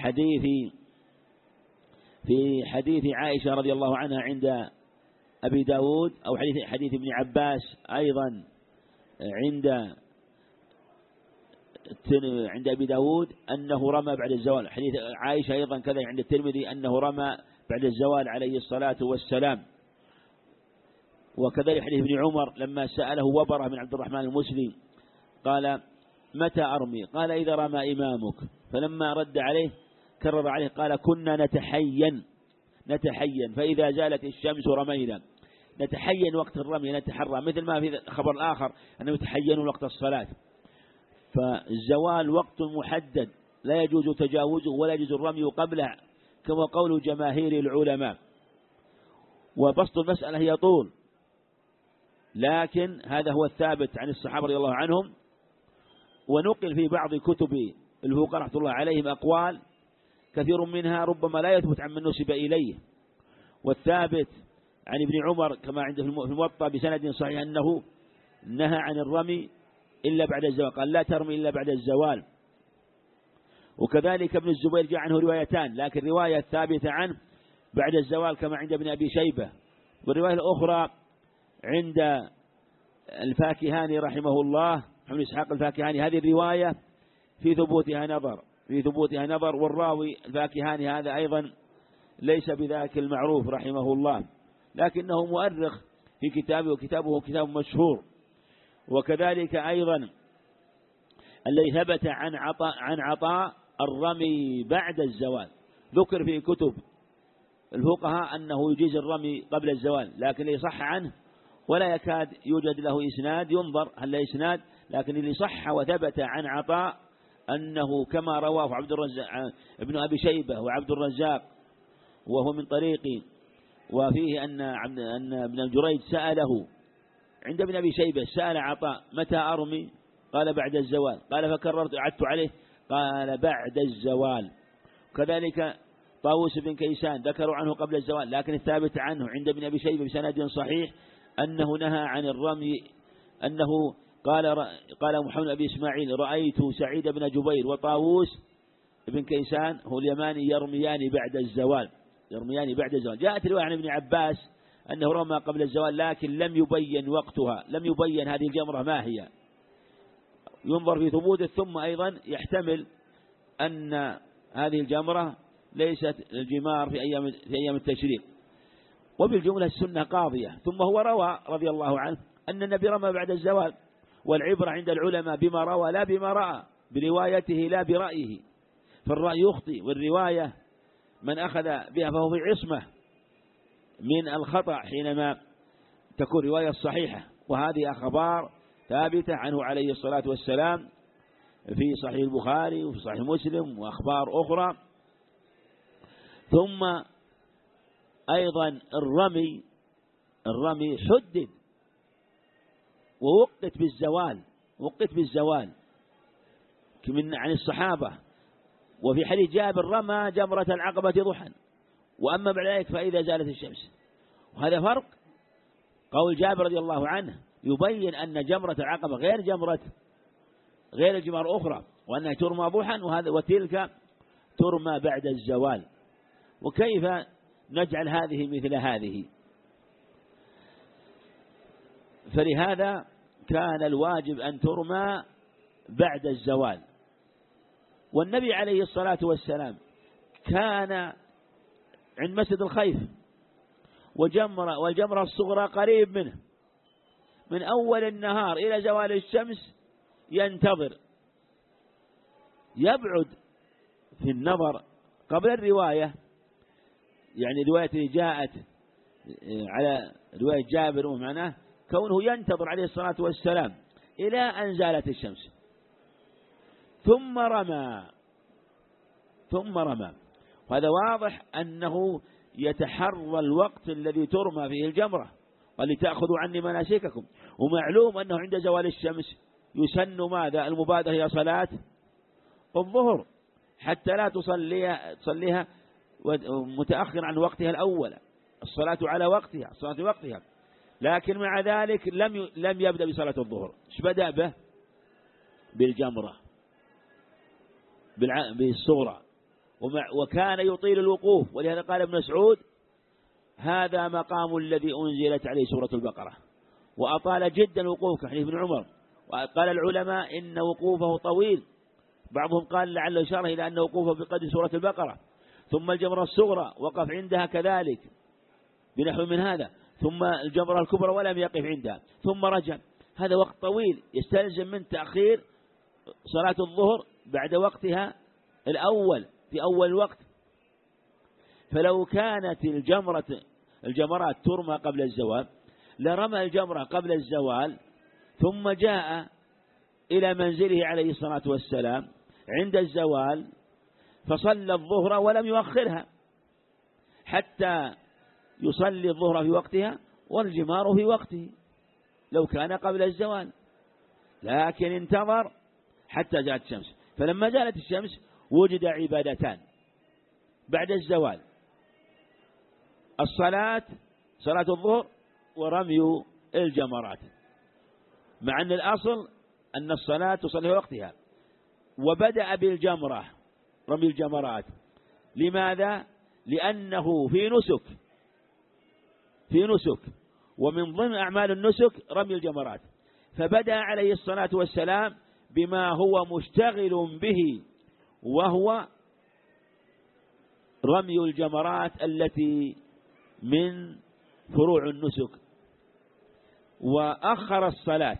حديث عائشة رضي الله عنها عند أبي داود، أو حديث ابن عباس أيضا عند أبي داود أنه رمى بعد الزوال. حديث عائشة أيضا كذا عند الترمذي أنه رمى بعد الزوال عليه الصلاة والسلام. وكذلك حديث ابن عمر لما سأله وبرة بن عبد الرحمن المسلم قال متى أرمي؟ قال إذا رمى إمامك. فلما رد عليه كرر عليه قال كنا نتحين فإذا زالت الشمس رمينا. نتحين وقت الرمي، نتحرى، مثل ما في خبر الآخر أنه يتحينون وقت الصلاة. فالزوال وقت محدد لا يجوز تجاوزه ولا يجوز الرمي قبله كما قول جماهير العلماء. وبسط المسألة هي طول، لكن هذا هو الثابت عن الصحابة رضي الله عنهم. ونقل في بعض كتب الفقهاء رحمة الله عليهم أقوال كثير منها ربما لا يثبت عن من نسب إليه. والثابت عن ابن عمر كما عنده في الموطأ بسند صحيح أنه نهى عن الرمي إلا بعد الزوال، قال لا ترمي إلا بعد الزوال. وكذلك ابن الزبير جاء عنه روايتان، لكن رواية ثابتة عنه بعد الزوال كما عند ابن أبي شيبة، والرواية الأخرى عند الفاكهاني رحمه الله محمد إسحاق الفاكهاني. هذه الرواية في ثبوتها نظر، والراوي الفاكهاني هذا أيضا ليس بذاك المعروف رحمه الله، لكنه مؤرخ في كتابه، وكتابه كتاب مشهور. وكذلك أيضا الذي ثبت عن عطاء الرمي بعد الزوال، ذكر في كتب الفقهاء أنه يجيز الرمي قبل الزوال، لكن اللي صح عنه ولا يكاد يوجد له إسناد، ينظر هل له إسناد، لكن اللي صح وثبت عن عطاء أنه كما رواه عبد الرزاق ابن أبي شيبة وعبد الرزاق وهو من طريق، وفيه أن ابن جريج سأله عند ابن أبي شيبة، سأل عطاء متى أرمي؟ قال بعد الزوال. قال فكررت أعدت عليه قال بعد الزوال. كذلك طاووس بن كيسان ذكروا عنه قبل الزوال، لكن الثابت عنه عند ابن أبي شيبة بسند صحيح أنه نهى عن الرمي، أنه قال محمد بن أبي إسماعيل رأيت سعيد بن جبير وطاووس بن كيسان هو اليماني يرميان بعد الزوال، يرميان بعد الزوال. جاءت رواية عن ابن عباس أنه رمى قبل الزوال، لكن لم يبين وقتها، لم يبين هذه الجمرة ما هي، ينظر في ثبوته. ثم أيضا يحتمل أن هذه الجمرة ليست الجمار في أيام التشريق. وبالجملة السنة قاضية. ثم هو روى رضي الله عنه أن النبي رمى بعد الزوال، والعبرة عند العلماء بما روى لا بما رأى، بروايته لا برأيه، فالرأي يخطئ، والرواية من أخذ بها فهو في عصمة من الخطأ حينما تكون رواية صحيحة. وهذه أخبار ثابتة عنه عليه الصلاة والسلام في صحيح البخاري وفي صحيح مسلم وأخبار أخرى. ثم أيضا الرمي حدد ووقت بالزوال من عن الصحابة. وفي حديث جابر رمى جمرة العقبة ضحى، وأما بعد ذلك فإذا زالت الشمس. وهذا فرق. قول جابر رضي الله عنه يبين أن جمرة العقبة غير الجمار الأخرى، وأنها ترمى ضحى وتلك ترمى بعد الزوال. وكيف نجعل هذه مثل هذه؟ فلهذا كان الواجب أن ترمى بعد الزوال. والنبي عليه الصلاة والسلام كان عند مسجد الخيف، والجمرة الصغرى قريب منه، من أول النهار إلى زوال الشمس ينتظر، يبعد في النظر قبل الرواية، يعني رواية اللي جاءت على رواية جابر ومعناه كونه ينتظر عليه الصلاة والسلام إلى أن زالت الشمس ثم رمى. وهذا واضح أنه يتحرى الوقت الذي ترمى فيه الجمرة، ولتأخذوا عني مناسككم. ومعلوم أنه عند زوال الشمس يسن ماذا؟ المبادرة هي صلاة الظهر، حتى لا تصليها متأخر عن وقتها الأول، الصلاة على وقتها، الصلاة وقتها. لكن مع ذلك لم يبدأ بصلاة الظهر. ايش بدأ به؟ بالجمرة بالصغرى، وكان يطيل الوقوف. ولهذا قال ابن مسعود هذا مقام الذي أنزلت عليه سورة البقرة، وأطال جدا الوقوف كحديث ابن عمر. وقال العلماء إن وقوفه طويل، بعضهم قال لعله إشارة إلى أن وقوفه بقدر سورة البقرة. ثم الجمرة الصغرى وقف عندها كذلك بنحو من هذا، ثم الجمرة الكبرى ولم يقف عندها، ثم رجع. هذا وقت طويل يستلزم من تأخير صلاة الظهر بعد وقتها الأول في أول الوقت. فلو كانت الجمرات ترمى قبل الزوال لرمى الجمرة قبل الزوال، ثم جاء إلى منزله عليه الصلاة والسلام عند الزوال فصلى الظهر ولم يؤخرها حتى يصلي الظهر في وقتها والجمار في وقته لو كان قبل الزوال، لكن انتظر حتى زالت الشمس. فلما زالت الشمس وجد عبادتان بعد الزوال: صلاة الظهر ورمي الجمرات، مع أن الأصل أن الصلاة تصلي في وقتها. وبدأ بالجمرة رمي الجمرات. لماذا؟ لأنه في نسك، ومن ضمن أعمال النسك رمي الجمرات. فبدأ عليه الصلاة والسلام بما هو مشتغل به، وهو رمي الجمرات التي من فروع النسك، وأخر الصلاة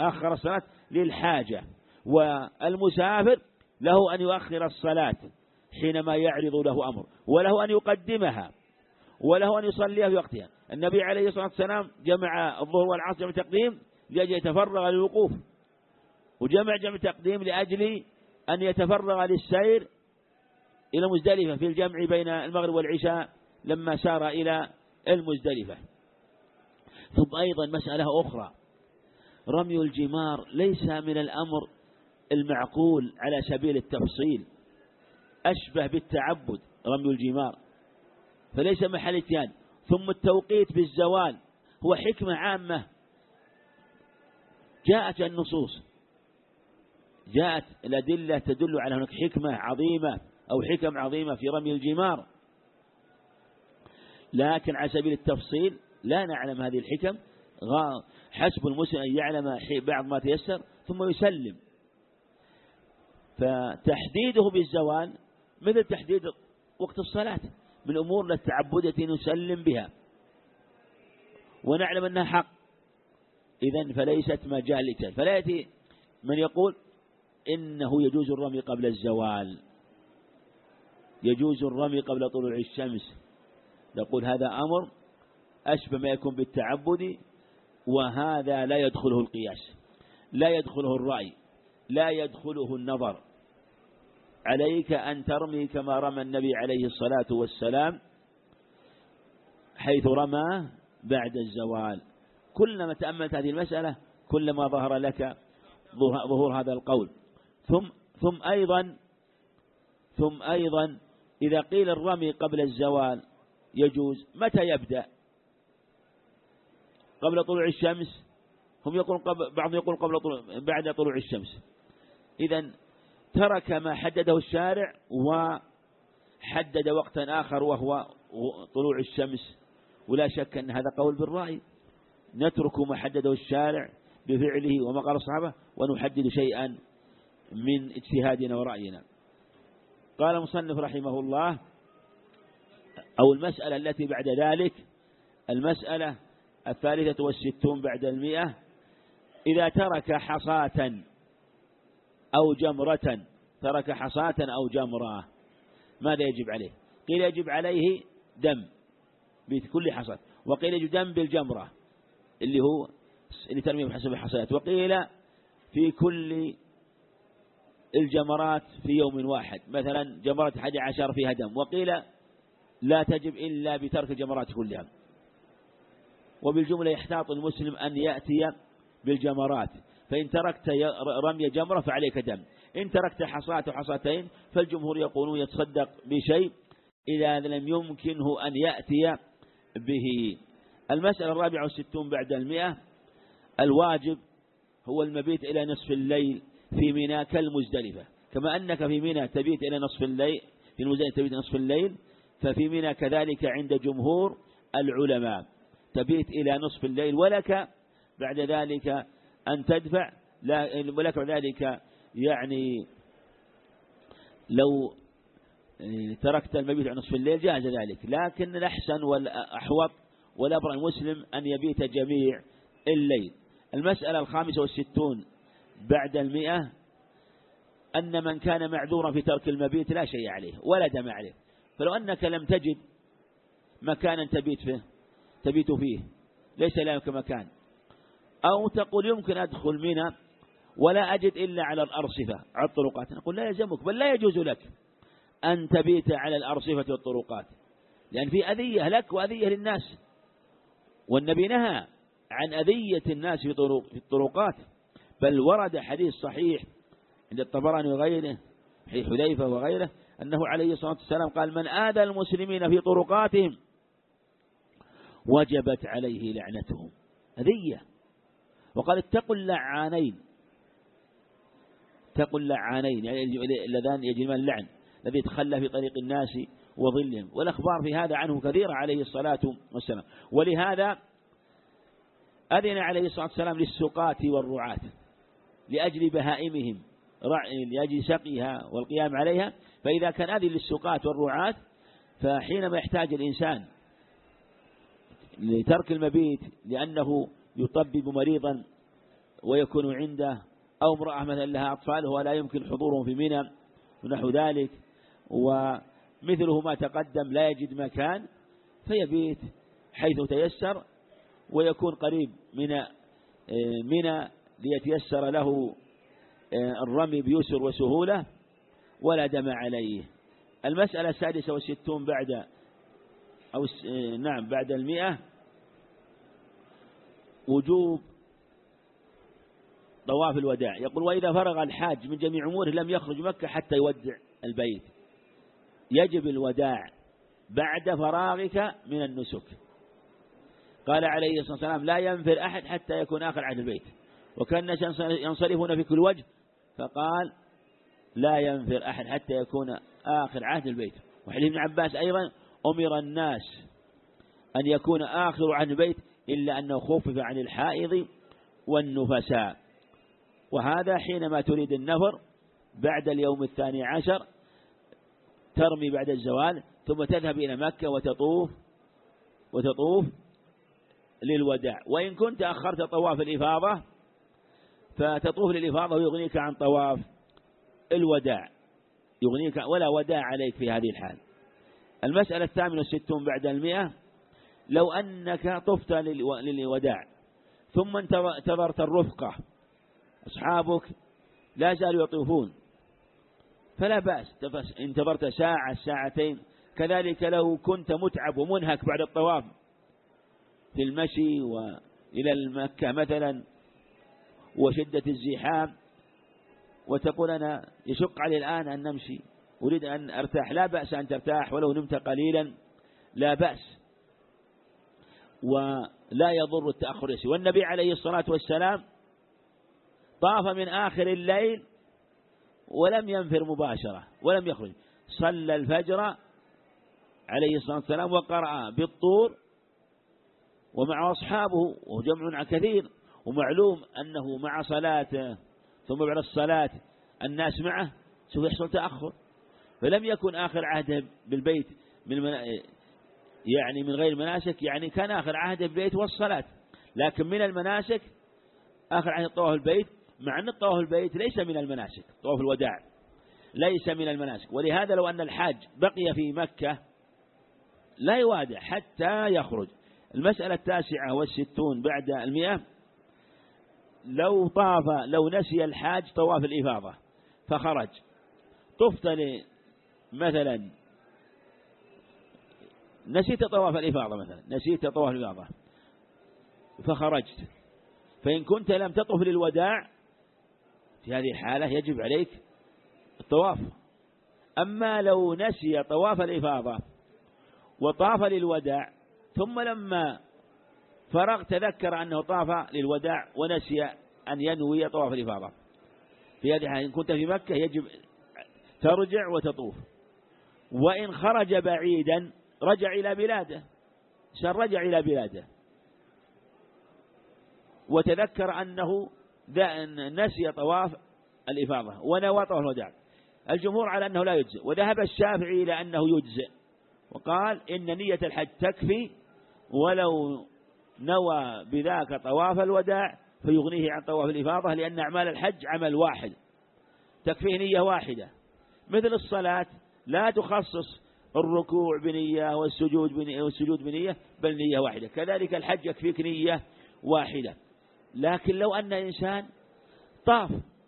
للحاجة. والمسافر له أن يؤخر الصلاة حينما يعرض له أمر، وله أن يقدمها، وله أن يصليها في وقتها. النبي عليه الصلاة والسلام جمع الظهر والعصر جمع تقديم لأجل يتفرغ للوقوف، وجمع تقديم لأجل أن يتفرغ للسير إلى مزدلفة في الجمع بين المغرب والعشاء لما سار إلى المزدلفة. ثم أيضا مسألة أخرى، رمي الجمار ليس من الأمر المعقول على سبيل التفصيل، أشبه بالتعبد رمي الجمار، فليس محل اتيان. ثم التوقيت بالزوال هو حكمة عامة، جاءت النصوص، جاءت الأدلة تدل على هناك حكمة عظيمة أو حكم عظيمة في رمي الجمار، لكن على سبيل التفصيل لا نعلم هذه الحكم. حسب المسلم أن يعلم بعض ما تيسر ثم يسلم. فتحديده بالزوال مثل تحديد وقت الصلاة من أمور التعبدة نسلم بها ونعلم أنها حق، إذن فليست مجال للجهل. فلا يأتي من يقول إنه يجوز الرمي قبل الزوال، يجوز الرمي قبل طلوع الشمس، نقول هذا أمر أشبه ما يكون بالتعبد، وهذا لا يدخله القياس، لا يدخله الرأي، لا يدخله النظر. عليك أن ترمي كما رمى النبي عليه الصلاة والسلام حيث رمى بعد الزوال. كلما تأملت هذه المسألة كلما ظهر لك ظهور هذا القول. ثم أيضا إذا قيل الرمي قبل الزوال يجوز، متى يبدأ؟ قبل طلوع الشمس؟ هم يقول بعضهم يقول بعد طلوع الشمس. إذن ترك ما حدده الشارع وحدد وقتا آخر وهو طلوع الشمس، ولا شك أن هذا قول بالرأي. نترك ما حدده الشارع بفعله وما قال الصحابة ونحدد شيئا من اجتهادنا ورأينا. قال المصنف رحمه الله: أو المسألة التي بعد ذلك، المسألة 63 بعد 100، إذا ترك حصاة أو جمرة، ترك حصاة أو جمرة ماذا يجب عليه؟ قيل يجب عليه دم بكل حصاة، وقيل يجب دم بالجمرة اللي ترميه بحسب الحصيات، وقيل في كل الجمرات في يوم واحد، مثلا جمرة 11 فيها دم، وقيل لا تجب إلا بترك الجمرات كلها. وبالجملة يحتاط المسلم أن يأتي بالجمرات، فإن تركت رمي جمرة فعليك دم، إن تركت حصاة وحصاتين فالجمهور يقولون يتصدق بشيء إذا لم يمكنه أن يأتي به. المسألة 64 بعد 100، الواجب هو المبيت إلى نصف الليل في منى كالمزدلفة، كما أنك في منى تبيت إلى نصف الليل، في المزدلفة تبيت نصف الليل، ففي منى كذلك عند جمهور العلماء تبيت إلى نصف الليل، ولك بعد ذلك أن تدفع، ولك بعد ذلك يعني لو تركت المبيت على نصف الليل جاز ذلك، لكن الأحسن والأحوط والأبرى المسلم أن يبيت جميع الليل. المسألة 65 بعد 100، أن من كان معذورا في ترك المبيت لا شيء عليه ولا دم عليه. فلو أنك لم تجد مكانا تبيت فيه، ليس لك مكان، أو تقول يمكن أدخل منى ولا أجد إلا على الأرصفة على الطرقات، نقول لا يلزمك، بل لا يجوز لك أن تبيت على الأرصفة والطرقات، لأن في أذية لك وأذية للناس، والنبي نهى عن أذية الناس في الطرقات، بل ورد حديث صحيح عند الطبراني وغيره حديث حذيفة وغيره أنه عليه الصلاة والسلام قال: من آذى المسلمين في طرقاتهم وجبت عليه لعنتهم، أذية. وقال: اتقوا اللعانين، اتقوا اللعانين، يعني اللذان يجرمان اللعن الذي يتخلى في طريق الناس وظلهم، والأخبار في هذا عنه كثيرة عليه الصلاة والسلام. ولهذا أذن عليه الصلاة والسلام للسقاة والرعاة لأجل بهائمهم، لأجل سقيها والقيام عليها. فإذا كان أذن للسقاة والرعاة، فحينما يحتاج الإنسان لترك المبيت لأنه يطبب مريضا ويكون عنده، أو امرأة مثلا لها أطفال ولا يمكن حضورهم في منى ونحو ذلك، ومثله ما تقدم لا يجد مكان فيبيت حيث تيسر، ويكون قريب من منى ليتيسر له الرمي بيسر وسهولة ولا دم عليه. المسألة 66 بعد 100 وجوب طواف الوداع. يقول: وإذا فرغ الحاج من جميع أموره لم يخرج مكة حتى يودع البيت. يجب الوداع بعد فراغك من النسك. قال عليه الصلاة والسلام: لا ينفر أحد حتى يكون آخر عهد البيت. وكان الناس ينصرفون في كل وجه، فقال: لا ينفر أحد حتى يكون آخر عهد البيت. وحديث ابن عباس أيضا: أمر الناس أن يكون آخر عهد البيت إلا أنه خفف عن الحائض والنفساء. وهذا حينما تريد النفر بعد اليوم 12 ترمي بعد الزوال، ثم تذهب إلى مكة وتطوف للوداع. وإن كنت أخرت طواف الإفاضة فتطوف للإفاضة ويغنيك عن طواف الوداع، يغنيك ولا وداع عليك في هذه الحال. المسألة 68 بعد 100: لو أنك طفت للوداع ثم انتظرت الرفقة، أصحابك لا زالوا يطوفون، فلا بأس، انتظرت ساعة ساعتين. كذلك لو كنت متعب ومنهك بعد الطواف في المشي وإلى مكة مثلا وشدة الزحام، وتقول: أنا يشق علي الآن أن نمشي، أريد أن أرتاح، لا بأس أن ترتاح ولو نمت قليلا، لا بأس، ولا يضر التأخر يسير. والنبي عليه الصلاة والسلام طاف من آخر الليل ولم ينفر مباشرة ولم يخرج، صلى الفجر عليه الصلاة والسلام وقرأ بالطور ومع أصحابه وجمع كثير، ومعلوم أنه مع صلاته ثم بعد الصلاة الناس معه سوف يحصل تأخر، فلم يكن آخر عهده بالبيت يعني من غير مناسك، يعني كان آخر عهده بالبيت والصلاة، لكن من المناسك آخر عهد طواف البيت، مع أن طواف البيت ليس من المناسك، طواف الوداع ليس من المناسك. ولهذا لو أن الحاج بقي في مكة لا يوادع حتى يخرج. المسألة 69 بعد 100: لو نسي الحاج طواف الإفاضة فخرج، طفت مثلا نسيت طواف الإفاضة فخرجت، فإن كنت لم تطف للوداع في هذه الحالة يجب عليك الطواف. أما لو نسي طواف الإفاضة وطاف للوداع ثم لما فرغ تذكر أنه طاف للوداع ونسي أن ينوي طواف الإفاضة، في هذه الحالة إن كنت في مكة يجب ترجع وتطوف. وإن خرج بعيدا رجع إلى بلاده وتذكر أنه نسي طواف الإفاضة ونوى طواف الوداع. الجمهور على أنه لا يجزئ، وذهب الشافعي إلى أنه يجزئ، وقال إن نية الحج تكفي ولو نوى بذاك طواف الوداع فيغنيه عن طواف الإفاضة، لأن أعمال الحج عمل واحد تكفيه نية واحدة، مثل الصلاة لا تخصص الركوع بنية والسجود بنية، بل نية واحدة. كذلك الحج يكفيك نية واحدة. لكن لو أن إنسان طاف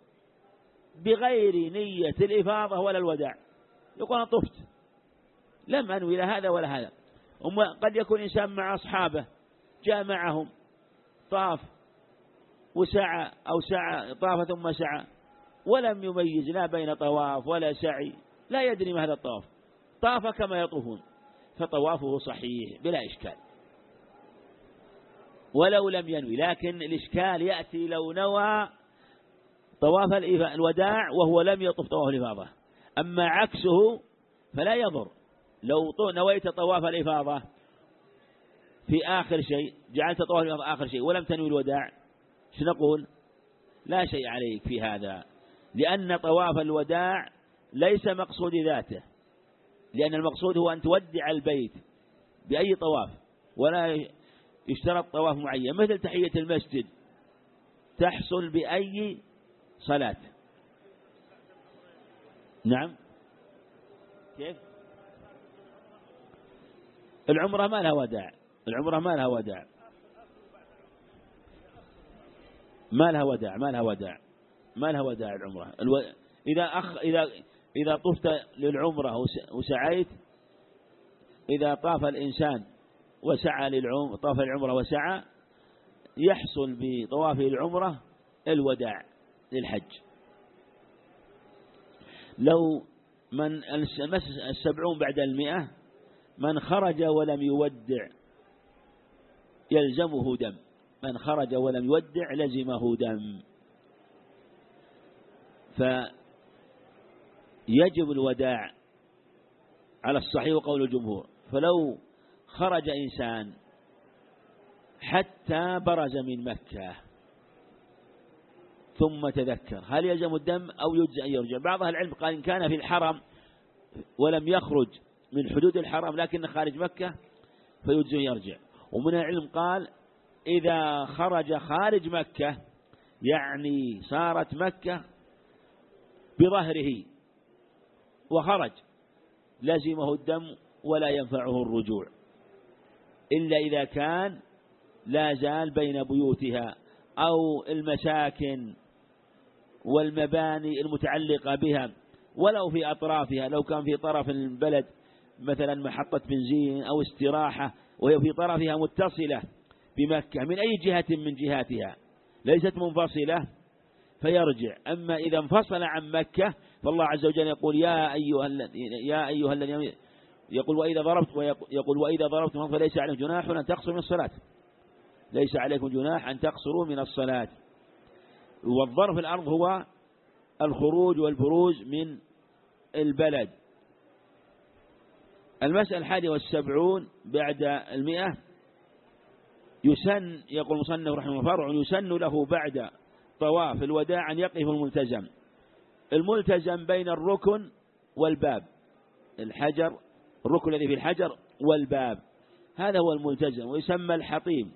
بغير نية الإفاضة ولا الوداع، يقول: أنا طفت لم أنوي لا هذا ولا هذا. قد يكون إنسان مع أصحابه جاء معهم طاف وسعى أو طاف ثم سعى ولم يميز لا بين طواف ولا سعي، لا يدري ما هذا الطواف، طاف كما يطوفون، فطوافه صحيح بلا إشكال ولو لم ينوي. لكن الإشكال يأتي لو نوى طواف الوداع وهو لم يطف طواف الإفاضة. أما عكسه فلا يضر. لو نويت طواف الإفاضة في آخر شيء، جعلت طواف الإفاضة آخر شيء ولم تنوي الوداع، نقول لا شيء عليك في هذا، لأن طواف الوداع ليس مقصود ذاته، لأن المقصود هو أن تودع البيت بأي طواف، ولا يشترط طواف معين، مثل تحية المسجد تحصل بأي صلاة. نعم كيف؟ العمرة ما لها وداع، العمرة ما لها وداع، ما لها وداع، ما لها وداع، ما لها وداع العمرة. إذا طفت للعمرة وسعيت، إذا طاف الإنسان وسعى للعمرة، طاف العمرة وسعى، يحصل بطوافه العمرة الوداع للحج. لو من 70 بعد 100 من خرج ولم يودع يلزمه دم، من خرج ولم يودع لزمه دم. فيجب الوداع على الصحيح وقول الجمهور. فلو خرج إنسان حتى برز من مكة ثم تذكر، هل يلزم الدم أو يجزي أن يرجع؟ بعض أهل العلم قال إن كان في الحرم ولم يخرج من حدود الحرم لكن خارج مكة فيجزي أن يرجع. ومن العلم قال إذا خرج خارج مكة يعني صارت مكة بظهره وخرج لزمه الدم ولا ينفعه الرجوع، إلا إذا كان لا زال بين بيوتها أو المساكن والمباني المتعلقة بها، ولو في أطرافها، لو كان في طرف البلد مثلا محطة بنزين أو استراحة وهي في طرفها متصلة بمكة من أي جهة من جهاتها ليست منفصلة فيرجع. أما إذا انفصل عن مكة فالله عز وجل يقول يا أيها الذين يقول وإذا ضربتم فليس عليكم جناح أن تقصروا من الصلاة، ليس عليكم جناح أن تقصروا من الصلاة. والضرب في الأرض هو الخروج والبروز من البلد. المسألة 71 بعد 100 يسن، يقول المصنف رحمه الله فرع يسن له بعد طواف الوداع أن يقف الملتزم. الملتزم بين الركن والباب، الحجر، الركن الذي في الحجر والباب، هذا هو الملتزم ويسمى الحطيم.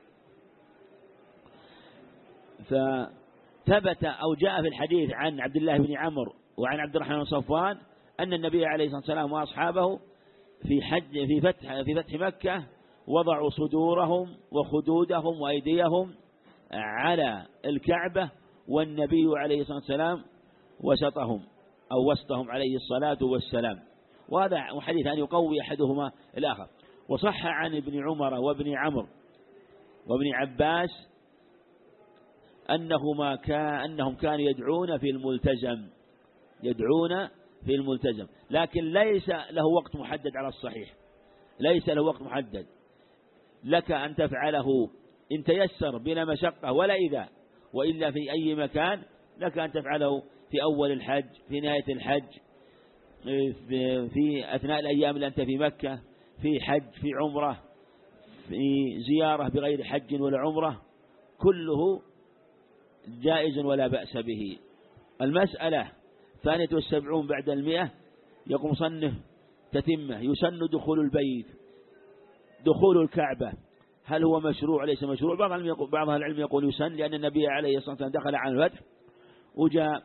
فثبت أو جاء في الحديث عن عبد الله بن عمرو وعن عبد الرحمن بن صفوان أن النبي عليه الصلاة والسلام وأصحابه في فتح مكة وضعوا صدورهم وخدودهم وأيديهم على الكعبة، والنبي عليه الصلاة والسلام وسطهم أو وسطهم عليه الصلاة والسلام. وهذا حديث أن يقوي أحدهما الآخر. وصح عن ابن عمر وابن عمرو وابن عباس أنهم كانوا يدعون في الملتزم، لكن ليس له وقت محدد على الصحيح، ليس له وقت محدد، لك أن تفعله إن تيسر بلا مشقة وإلا في أي مكان لك أن تفعله في أول الحج، في نهاية الحج، في أثناء الأيام اللي أنت في مكة، في حج، في عمرة، في زيارة بغير حج ولا عمرة، كله جائز ولا بأس به. المسألة 72 بعد 100 يقول مصنف تتمة يسن دخول البيت، دخول الكعبة، هل هو مشروع ليس مشروع؟ بعض العلم يقول يسن، لأن النبي عليه الصلاة والسلام دخل عن الفتح وجاء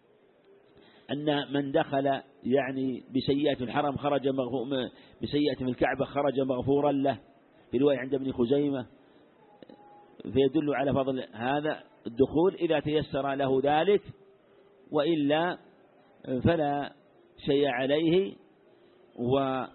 أن من دخل يعني بسيئة الحرم خرج بسيئة في الكعبة خرج مغفورا له، في رواية عند ابن خزيمة، فيدل على فضل هذا الدخول إذا تيسر له ذلك، وإلا فلا شيء عليه. وجاء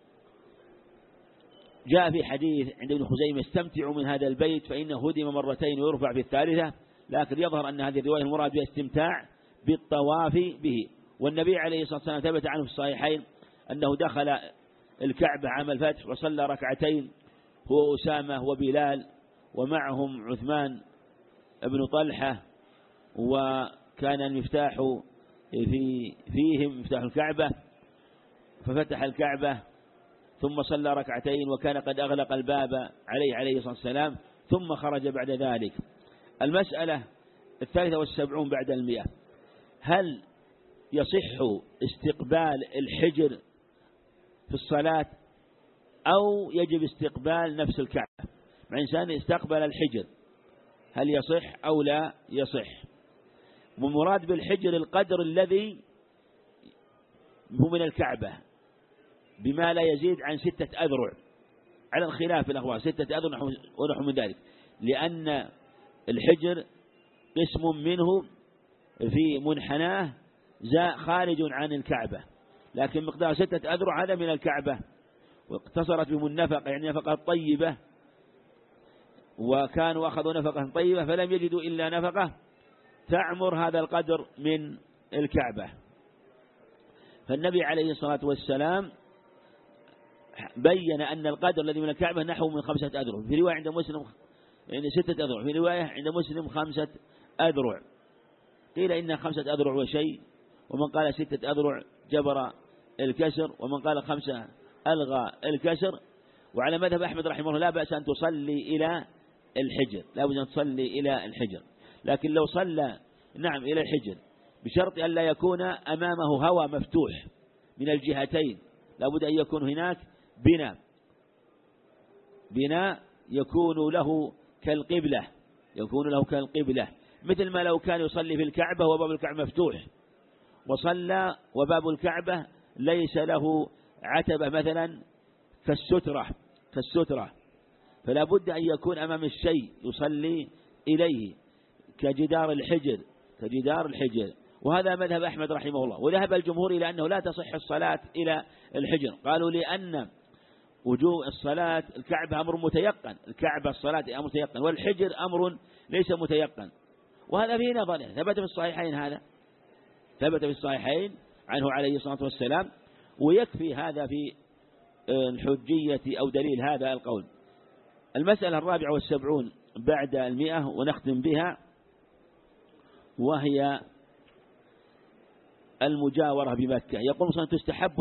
في حديث عند ابن خزيمة استمتعوا من هذا البيت فإنه هدم مرتين ويرفع في الثالثة، لكن يظهر أن هذه الرواية المراد بها استمتاع بالطواف به. والنبي عليه الصلاة والسلام ثبت عنه في الصحيحين أنه دخل الكعبة عام الفتح وصلى ركعتين هو أسامة وبلال ومعهم عثمان بن طلحة، وكان المفتاح فيهم مفتاح الكعبة، ففتح الكعبة ثم صلى ركعتين وكان قد أغلق الباب عليه الصلاة والسلام ثم خرج بعد ذلك. المسألة 73 بعد 100 هل يصح استقبال الحجر في الصلاة أو يجب استقبال نفس الكعبة؟ مع إنسان استقبل الحجر هل يصح أو لا يصح؟ ومراد بالحجر القدر الذي هو من الكعبة، بما لا يزيد عن 6 أذرع، على الخلاف في الأخبار 6 أذرع ونحو من ذلك، لأن الحجر قسم منه في منحناه خارج عن الكعبة، لكن مقدار 6 أذرع هذا من الكعبة، واقتصرت بهم النفقة يعني نفقة طيبة، وكانوا أخذوا نفقة طيبة فلم يجدوا إلا نفقة تعمر هذا القدر من الكعبة. فالنبي عليه الصلاة والسلام بين أن القدر الذي من الكعبة نحو من 5 أذرع، في رواية عند مسلم يعني 6 أذرع، في رواية عند مسلم 5 أذرع، قيل إن 5 أذرع وشيء، ومن قال 6 أذرع جبر الكسر، ومن قال 5 ألغى الكسر. وعلى مذهب أحمد رحمه الله لا بأس أن تصلي إلى الحجر، لا بد أن تصلي إلى الحجر، لكن لو صلى نعم إلى الحجر بشرط أن لا يكون أمامه هوى مفتوح من الجهتين، لا بد أن يكون هناك بناء يكون له كالقبلة، مثل ما لو كان يصلي في الكعبة وباب الكعبة مفتوح وصلى وباب الكعبة ليس له عتبة مثلا كالسترة، فلا بد أن يكون أمام الشيء يصلي إليه كجدار الحجر. وهذا مذهب أحمد رحمه الله. وذهب الجمهور إلى أنه لا تصح الصلاة إلى الحجر، قالوا لأن وجوب الصلاة الكعبة أمر متيقن، الكعبة الصلاة أمر متيقن، والحجر أمر ليس متيقن، وهذا فيه نظر. ثبت في الصحيحين، هذا ثبت في الصحيحين عنه عليه الصلاة والسلام، ويكفي هذا في الحجية أو دليل هذا القول. المسألة 74 بعد 100 ونختم بها، وهي المجاورة بمكة. يقول مثلا تستحب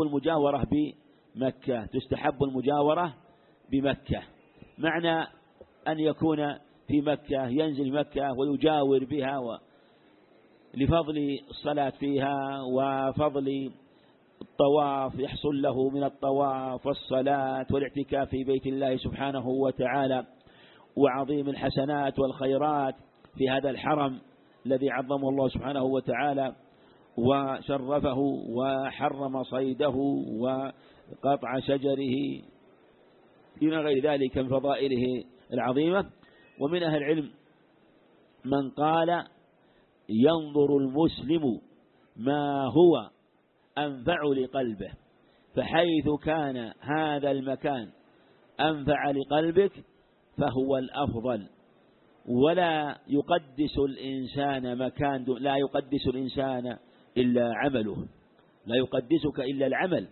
المجاورة بمكة، معنى أن يكون في مكة، ينزل مكة ويجاور بها لفضل الصلاة فيها وفضل الطواف، يحصل له من الطواف والصلاة والاعتكاف في بيت الله سبحانه وتعالى، وعظيم الحسنات والخيرات في هذا الحرم الذي عظمه الله سبحانه وتعالى وشرفه وحرم صيده وقطع شجره إلى غير ذلك من فضائله العظيمة. ومن أهل العلم من قال ينظر المسلم ما هو أنفع لقلبه، فحيث كان هذا المكان أنفع لقلبك فهو الأفضل، ولا يقدس الإنسان مكان، لا يقدس الإنسان إلا عمله، لا يقدسك إلا العمل.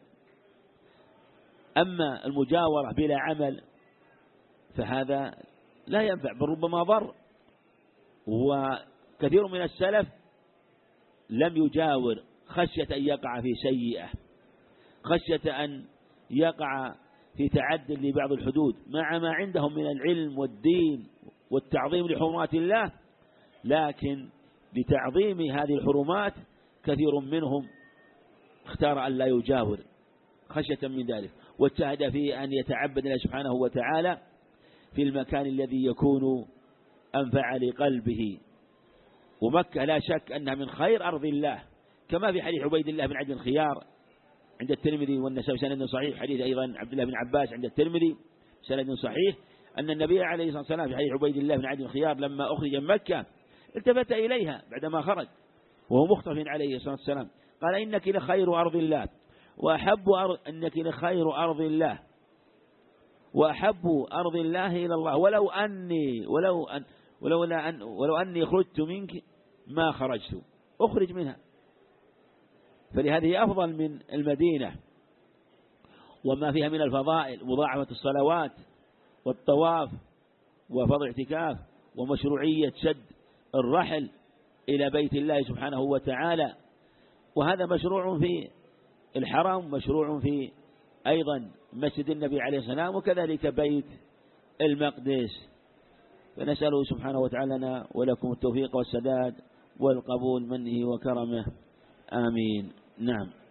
أما المجاورة بلا عمل فهذا لا ينفع، بل ربما ضر. وكثير من السلف لم يجاور خشية أن يقع في سيئة، خشية أن يقع في تعد لبعض الحدود، مع ما عندهم من العلم والدين والتعظيم لحرمات الله، لكن لتعظيم هذه الحرمات كثير منهم اختار أن لا يجاور خشية من ذلك، واجتهد في أن يتعبد الله سبحانه وتعالى في المكان الذي يكون أنفع لقلبه. ومكة لا شك أنها من خير أرض الله، كما في حديث عبيد الله بن عبد الخيار عند الترمذي والنسائي سند صحيح، حديث أيضا عبد الله بن عباس عند الترمذي سند صحيح، أن النبي عليه الصلاة والسلام في حديث عبيد الله بن عبد الخيار لما أخرج من مكة التفت إليها بعدما خرج وهو مختف عليه الصلاة والسلام، قال إنك لخير أرض الله إنك لخير أرض الله وأحب أرض الله إلى الله، ولو أني خرجت منك ما خرجت، أخرج منها. فلهذه أفضل من المدينة وما فيها من الفضائل، مضاعفة الصلوات والطواف وفضل الاعتكاف ومشروعية شد الرحل إلى بيت الله سبحانه وتعالى. وهذا مشروع في الحرم، مشروع في أيضا مسجد النبي عليه السلام، وكذلك بيت المقدس. فنسأله سبحانه وتعالى لنا ولكم التوفيق والسداد والقبول منه وكرمه، آمين. نعم.